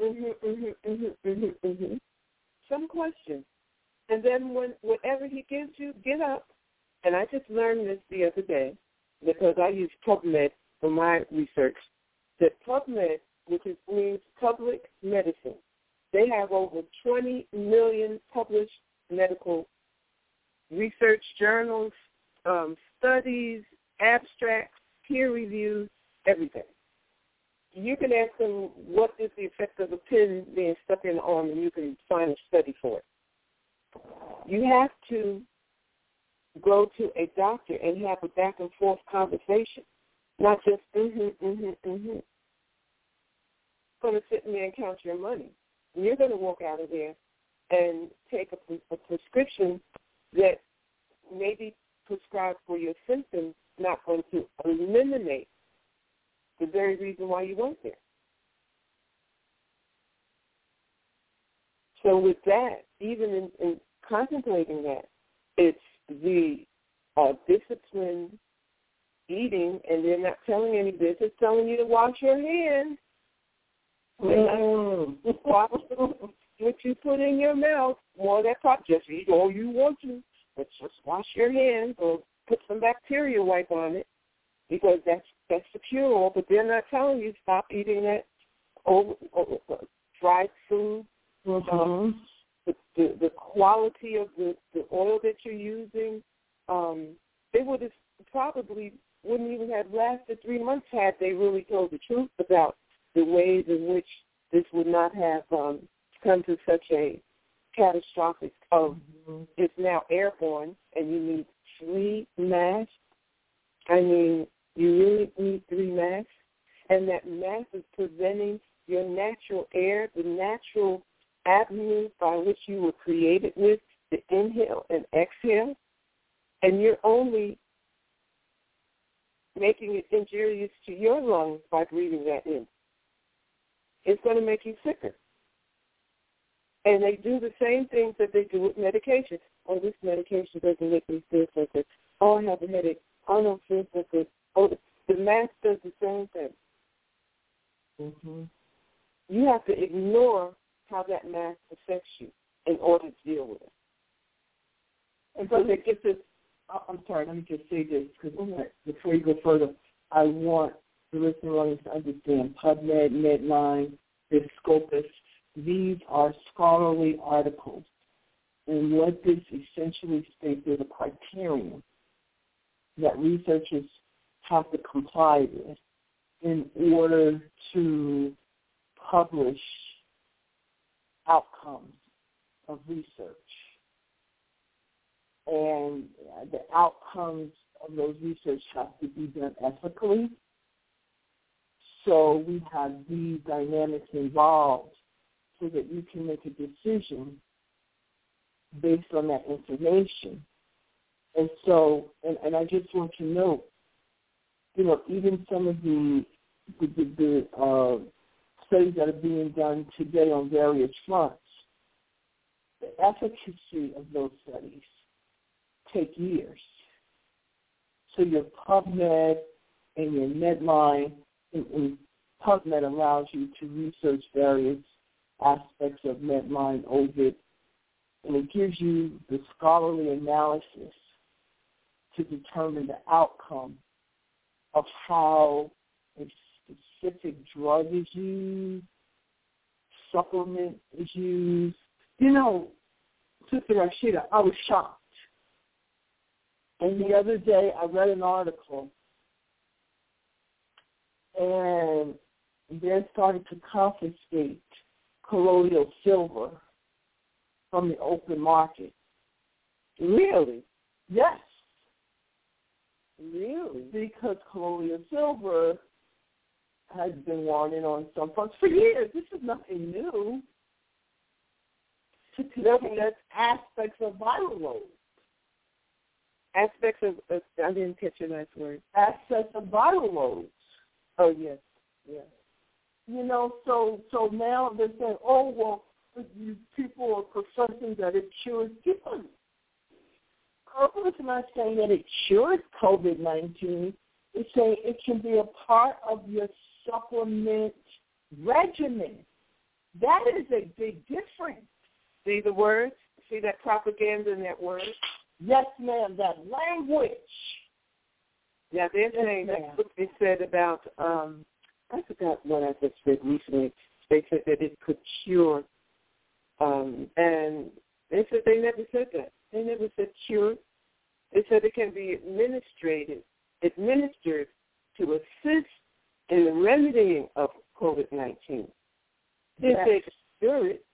Some question. And then whatever he gives you, get up. And I just learned this the other day because I use PubMed for my research. That PubMed, which means public medicine, they have over 20 million published medical research journals, studies, abstracts, peer reviews, everything. You can ask them what is the effect of a pin being stuck in the arm, and you can find a study for it. You have to go to a doctor and have a back-and-forth conversation, not just going to sit in there and count your money. You're going to walk out of there and take a prescription that may be prescribed for your symptoms, not going to eliminate the very reason why you went there. So with that, even in contemplating that, it's the disciplined eating, and they're not telling any this. It's telling you to wash your hands. Watch what you put in your mouth. More that pop, just eat all you want to, but just wash your hands or put some bacteria wipe on it, because that's the cure-all. But they're not telling you stop eating that fried food. The quality of the oil that you're using, they would have probably wouldn't even have lasted 3 months had they really told the truth about the ways in which this would not have come to such a catastrophic it's now airborne and you need 3 masks. I mean, you really need 3 masks, and that mask is preventing your natural air, the natural avenue by which you were created with, to inhale and exhale, and you're only making it injurious to your lungs by breathing that in. It's going to make you sicker. And they do the same things that they do with medication. Oh, this medication doesn't make me feel so good. Oh, I have a headache. Oh, I don't feel so good. Oh, the mask does the same thing. You have to ignore how that mask affects you in order to deal with it. And so that gets us, I'm sorry, let me just say this, because before you go further, I want the listening audience to understand PubMed, Medline, the Scopus, these are scholarly articles. And what this essentially states is a criterion that researchers have to comply with in order to publish outcomes of research. And the outcomes of those research have to be done ethically. So we have these dynamics involved so that you can make a decision based on that information. And so, and I just want to note, even some of the studies that are being done today on various fronts, the efficacy of those studies take years. So your PubMed and your Medline, and PubMed allows you to research various aspects of Medline, Ovid, and it gives you the scholarly analysis to determine the outcome of how a specific drug is used, supplement is used. Sister Rashida, I was shocked. And the other day I read an article, and they're starting to confiscate colloidal silver from the open market. Really? Yes. Really? Because colloidal silver has been warning on some folks for years. This is nothing new. To contain aspects of viral load. Aspects of I didn't catch your last word. Aspects of viral loads. Oh, yes. Yes. You know, so now they're saying, oh, well, you people are professing that it cures people. It's not saying that it cures COVID-19. It's saying it can be a part of your supplement regimen. That is a big difference. See the words? See that propaganda in that word? Yes, ma'am, that language. Yeah, they're saying that's what they said about, I forgot what I just read recently. They said that it could cure, and they said they never said that. They never said cure. They said it can be administered to assist in the remedying of COVID-19. They say cure it.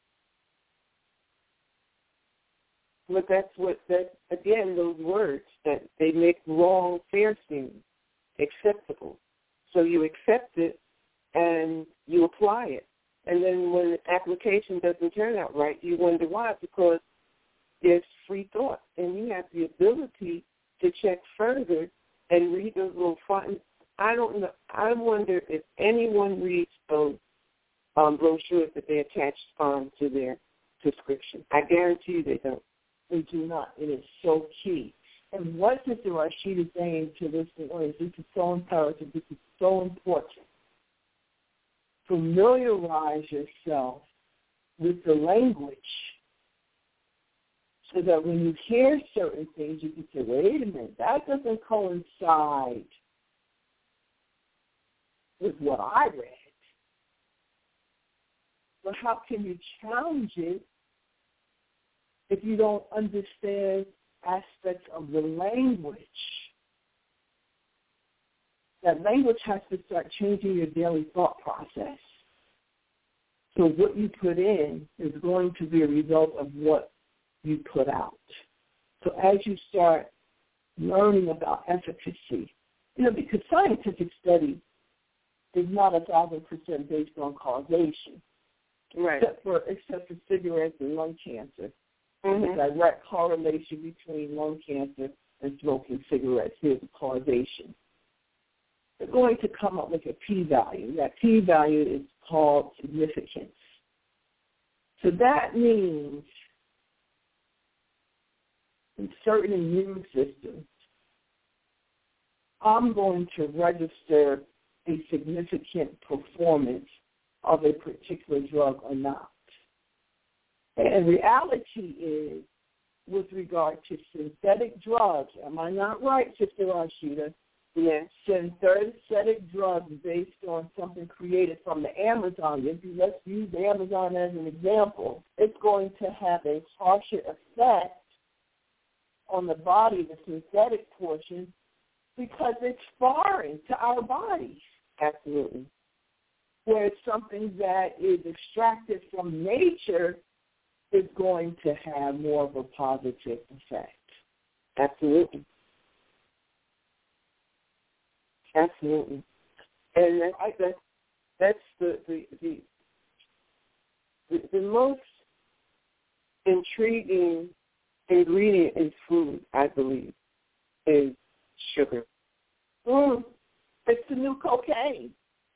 But again, those words that they make wrong fair seem acceptable. So you accept it and you apply it. And then when the application doesn't turn out right, you wonder why, because there's free thought. And you have the ability to check further and read those little fun. I don't know. I wonder if anyone reads those brochures that they attach to their prescription. I guarantee you they don't. They do not. It is so key. And what Sister Rashid is saying to this audience, this is so imperative, this is so important. Familiarize yourself with the language so that when you hear certain things, you can say, wait a minute, that doesn't coincide with what I read. But how can you challenge it if you don't understand aspects of the language? That language has to start changing your daily thought process. So what you put in is going to be a result of what you put out. So as you start learning about efficacy, because scientific study is not 1,000% based on causation, right? Except for cigarettes and lung cancer. Mm-hmm. There's a direct correlation between lung cancer and smoking cigarettes. Here's the causation. They're going to come up with a p-value. That p-value is called significance. So that means in certain immune systems, I'm going to register a significant performance of a particular drug or not. And reality is, with regard to synthetic drugs, am I not right, Sister Rashida? Yes. Synthetic drugs based on something created from the Amazon. Let's use Amazon as an example. It's going to have a harsher effect on the body, the synthetic portion, because it's foreign to our bodies. Absolutely. Where it's something that is extracted from nature is going to have more of a positive effect. Absolutely. Absolutely. And that's the most intriguing ingredient in food, I believe, is sugar. It's the new cocaine.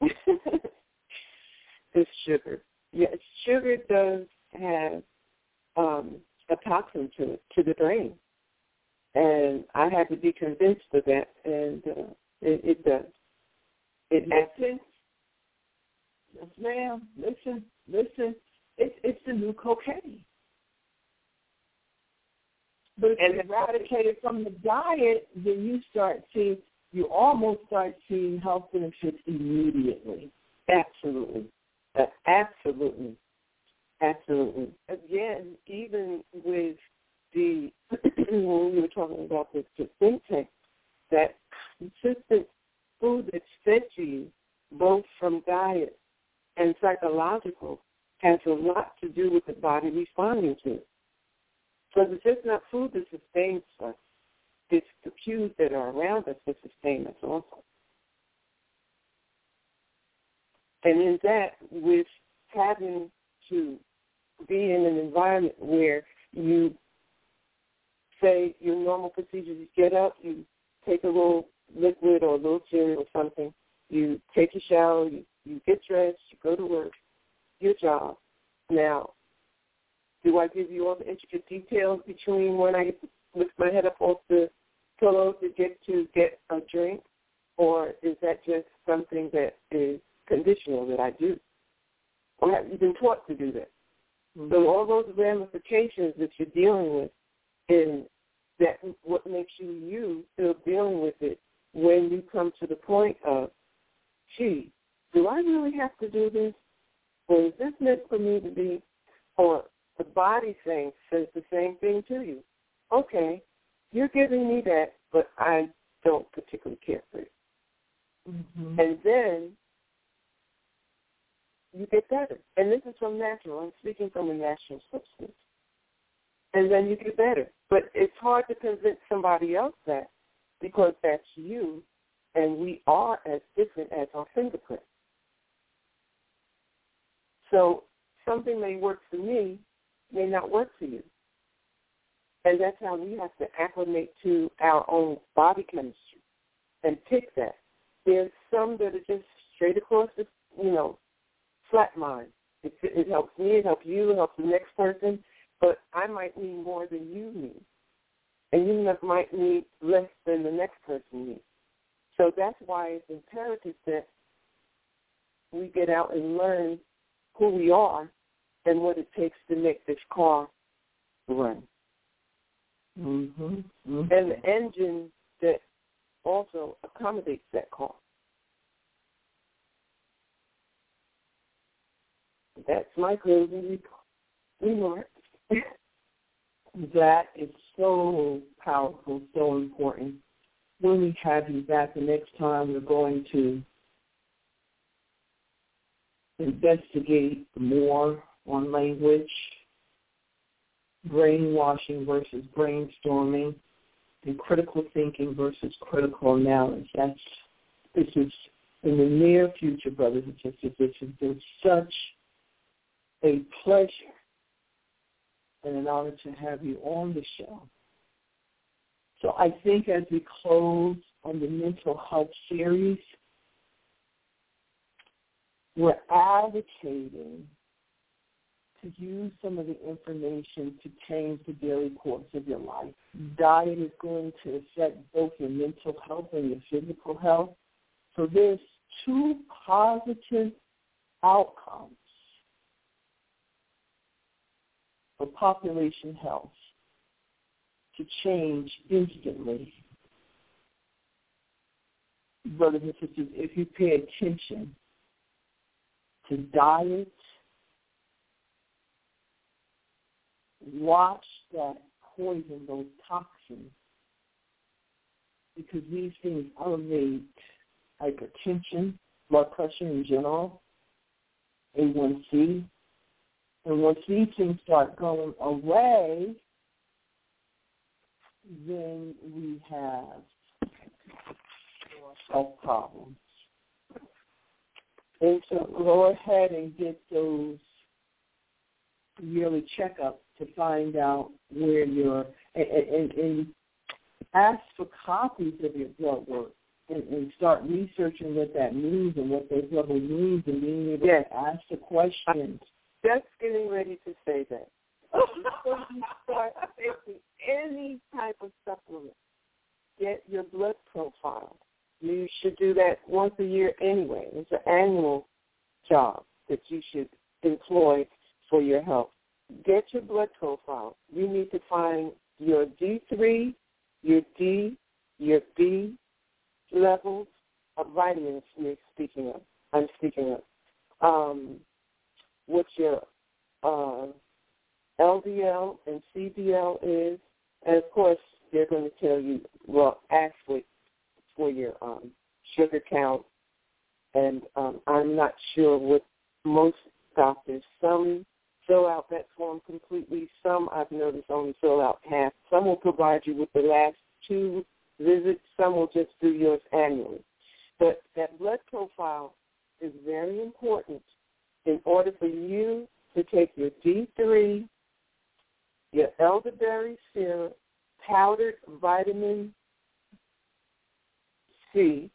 It's sugar. Yes, sugar does have a toxin to it, to the brain. And I have to be convinced of that, and it does. Listen. Yes, ma'am. Listen. It's the new cocaine. But if you eradicate it from the diet, then you almost start seeing health benefits immediately. Absolutely. Absolutely. Absolutely. Again, even with when we were talking about the think tank, that consistent food that's fed to you, both from diet and psychological, has a lot to do with the body responding to it. Because it's just not food that sustains us. It's the cues that are around us that sustain us also. And in that, with having to be in an environment where you say your normal procedures. You get up, you take a little liquid or a little cereal or something, you take a shower, you get dressed, you go to work, your job. Now, do I give you all the intricate details between when I lift my head up off the pillow to get a drink, or is that just something that is conditional that I do? Or have you been taught to do that? Mm-hmm. So all those ramifications that you're dealing with, and that what makes you still dealing with it when you come to the point of, gee, do I really have to do this? Or is this meant for me to be? Or the body says the same thing to you. Okay, you're giving me that, but I don't particularly care for it. Mm-hmm. And then you get better. And this is from natural. I'm speaking from a natural substance. And then you get better. But it's hard to convince somebody else that, because that's you, and we are as different as our fingerprint. So something may work for me, may not work for you. And that's how we have to acclimate to our own body chemistry and pick that. There's some that are just straight across the, flat line. It helps me, it helps you, it helps the next person, but I might need more than you need. And you might need less than the next person needs. So that's why it's imperative that we get out and learn who we are and what it takes to make this car run. Mm-hmm. Mm-hmm. And the engine that also accommodates that car. That's my closing remark. That is so powerful, so important. When we have you back the next time, we're going to investigate more on language, brainwashing versus brainstorming, and critical thinking versus critical analysis. This is in the near future, brothers and sisters. This has been such a pleasure and an honor to have you on the show. So I think as we close on the mental health series, we're advocating to use some of the information to change the daily course of your life. Diet is going to affect both your mental health and your physical health. So there's two positive outcomes for population health to change instantly. Brothers and sisters, if you pay attention to diet, watch that poison, those toxins, because these things elevate hypertension, blood pressure in general, A1C. And once these things start going away, then we have health problems. And so go ahead and get those yearly checkups to find out where you're, and ask for copies of your blood work and start researching what that means and what those levels means and being able to ask the questions. Just getting ready to say that. Before you start taking any type of supplement, get your blood profile. You should do that once a year anyway. It's an annual job that you should employ for your health. Get your blood profile. You need to find your D3, your D, your B levels of vitamins I'm speaking of. What your LDL and CDL is, and of course they're going to tell you, ask for your sugar count, and I'm not sure what most doctors, some fill out that form completely, some I've noticed only fill out half. Some will provide you with the last 2 visits, some will just do yours annually. But that blood profile is very important in order for you to take your D3, your elderberry syrup, powdered vitamin C,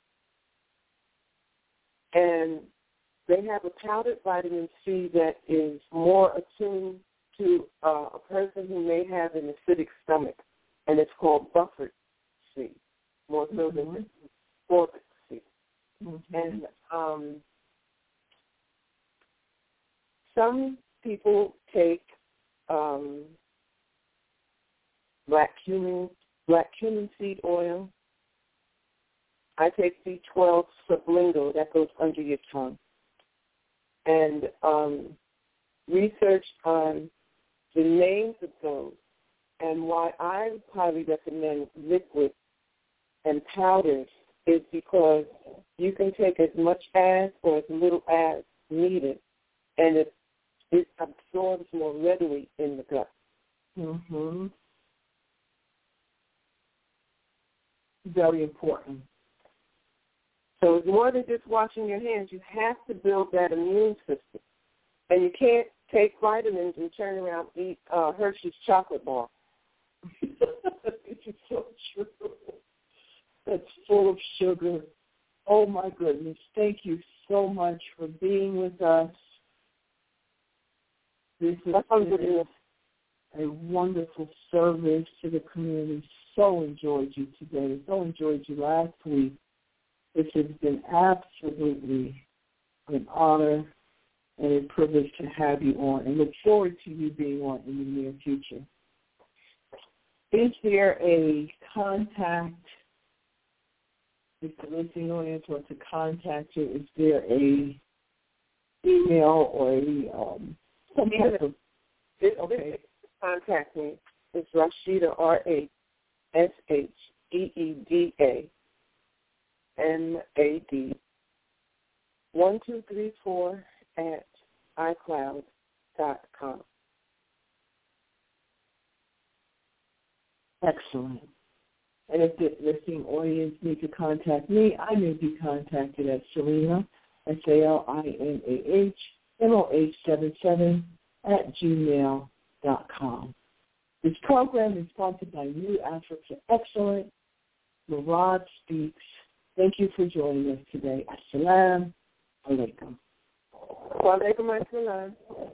and they have a powdered vitamin C that is more attuned to a person who may have an acidic stomach, and it's called buffered C, more so than ascorbic C. And some people take black cumin seed oil. I take B12 sublingual, that goes under your tongue. And research on the names of those and why I highly recommend liquid and powders is because you can take as much as or as little as needed, and it absorbs more readily in the gut. Very important. So it's more than just washing your hands. You have to build that immune system. And you can't take vitamins and turn around and eat Hershey's chocolate bar. It's so true. That's full of sugar. Oh, my goodness. Thank you so much for being with us. This has been a wonderful service to the community. So enjoyed you today. So enjoyed you last week. This has been absolutely an honor and a privilege to have you on, and look forward to you being on in the near future. Is there a contact, if the listening audience wants to contact you, is there a email or a some type of... Okay. Contact me. It's Rashida, RASHEEDA, MAD, 1234@iCloud.com. Excellent. And if the listening audience needs to contact me, I may be contacted at Salinah, SALINAH77@gmail.com. This program is sponsored by New Africa Excellent. Murad Speaks. Thank you for joining us today. Assalamu alaikum. Wa alaikum assalam.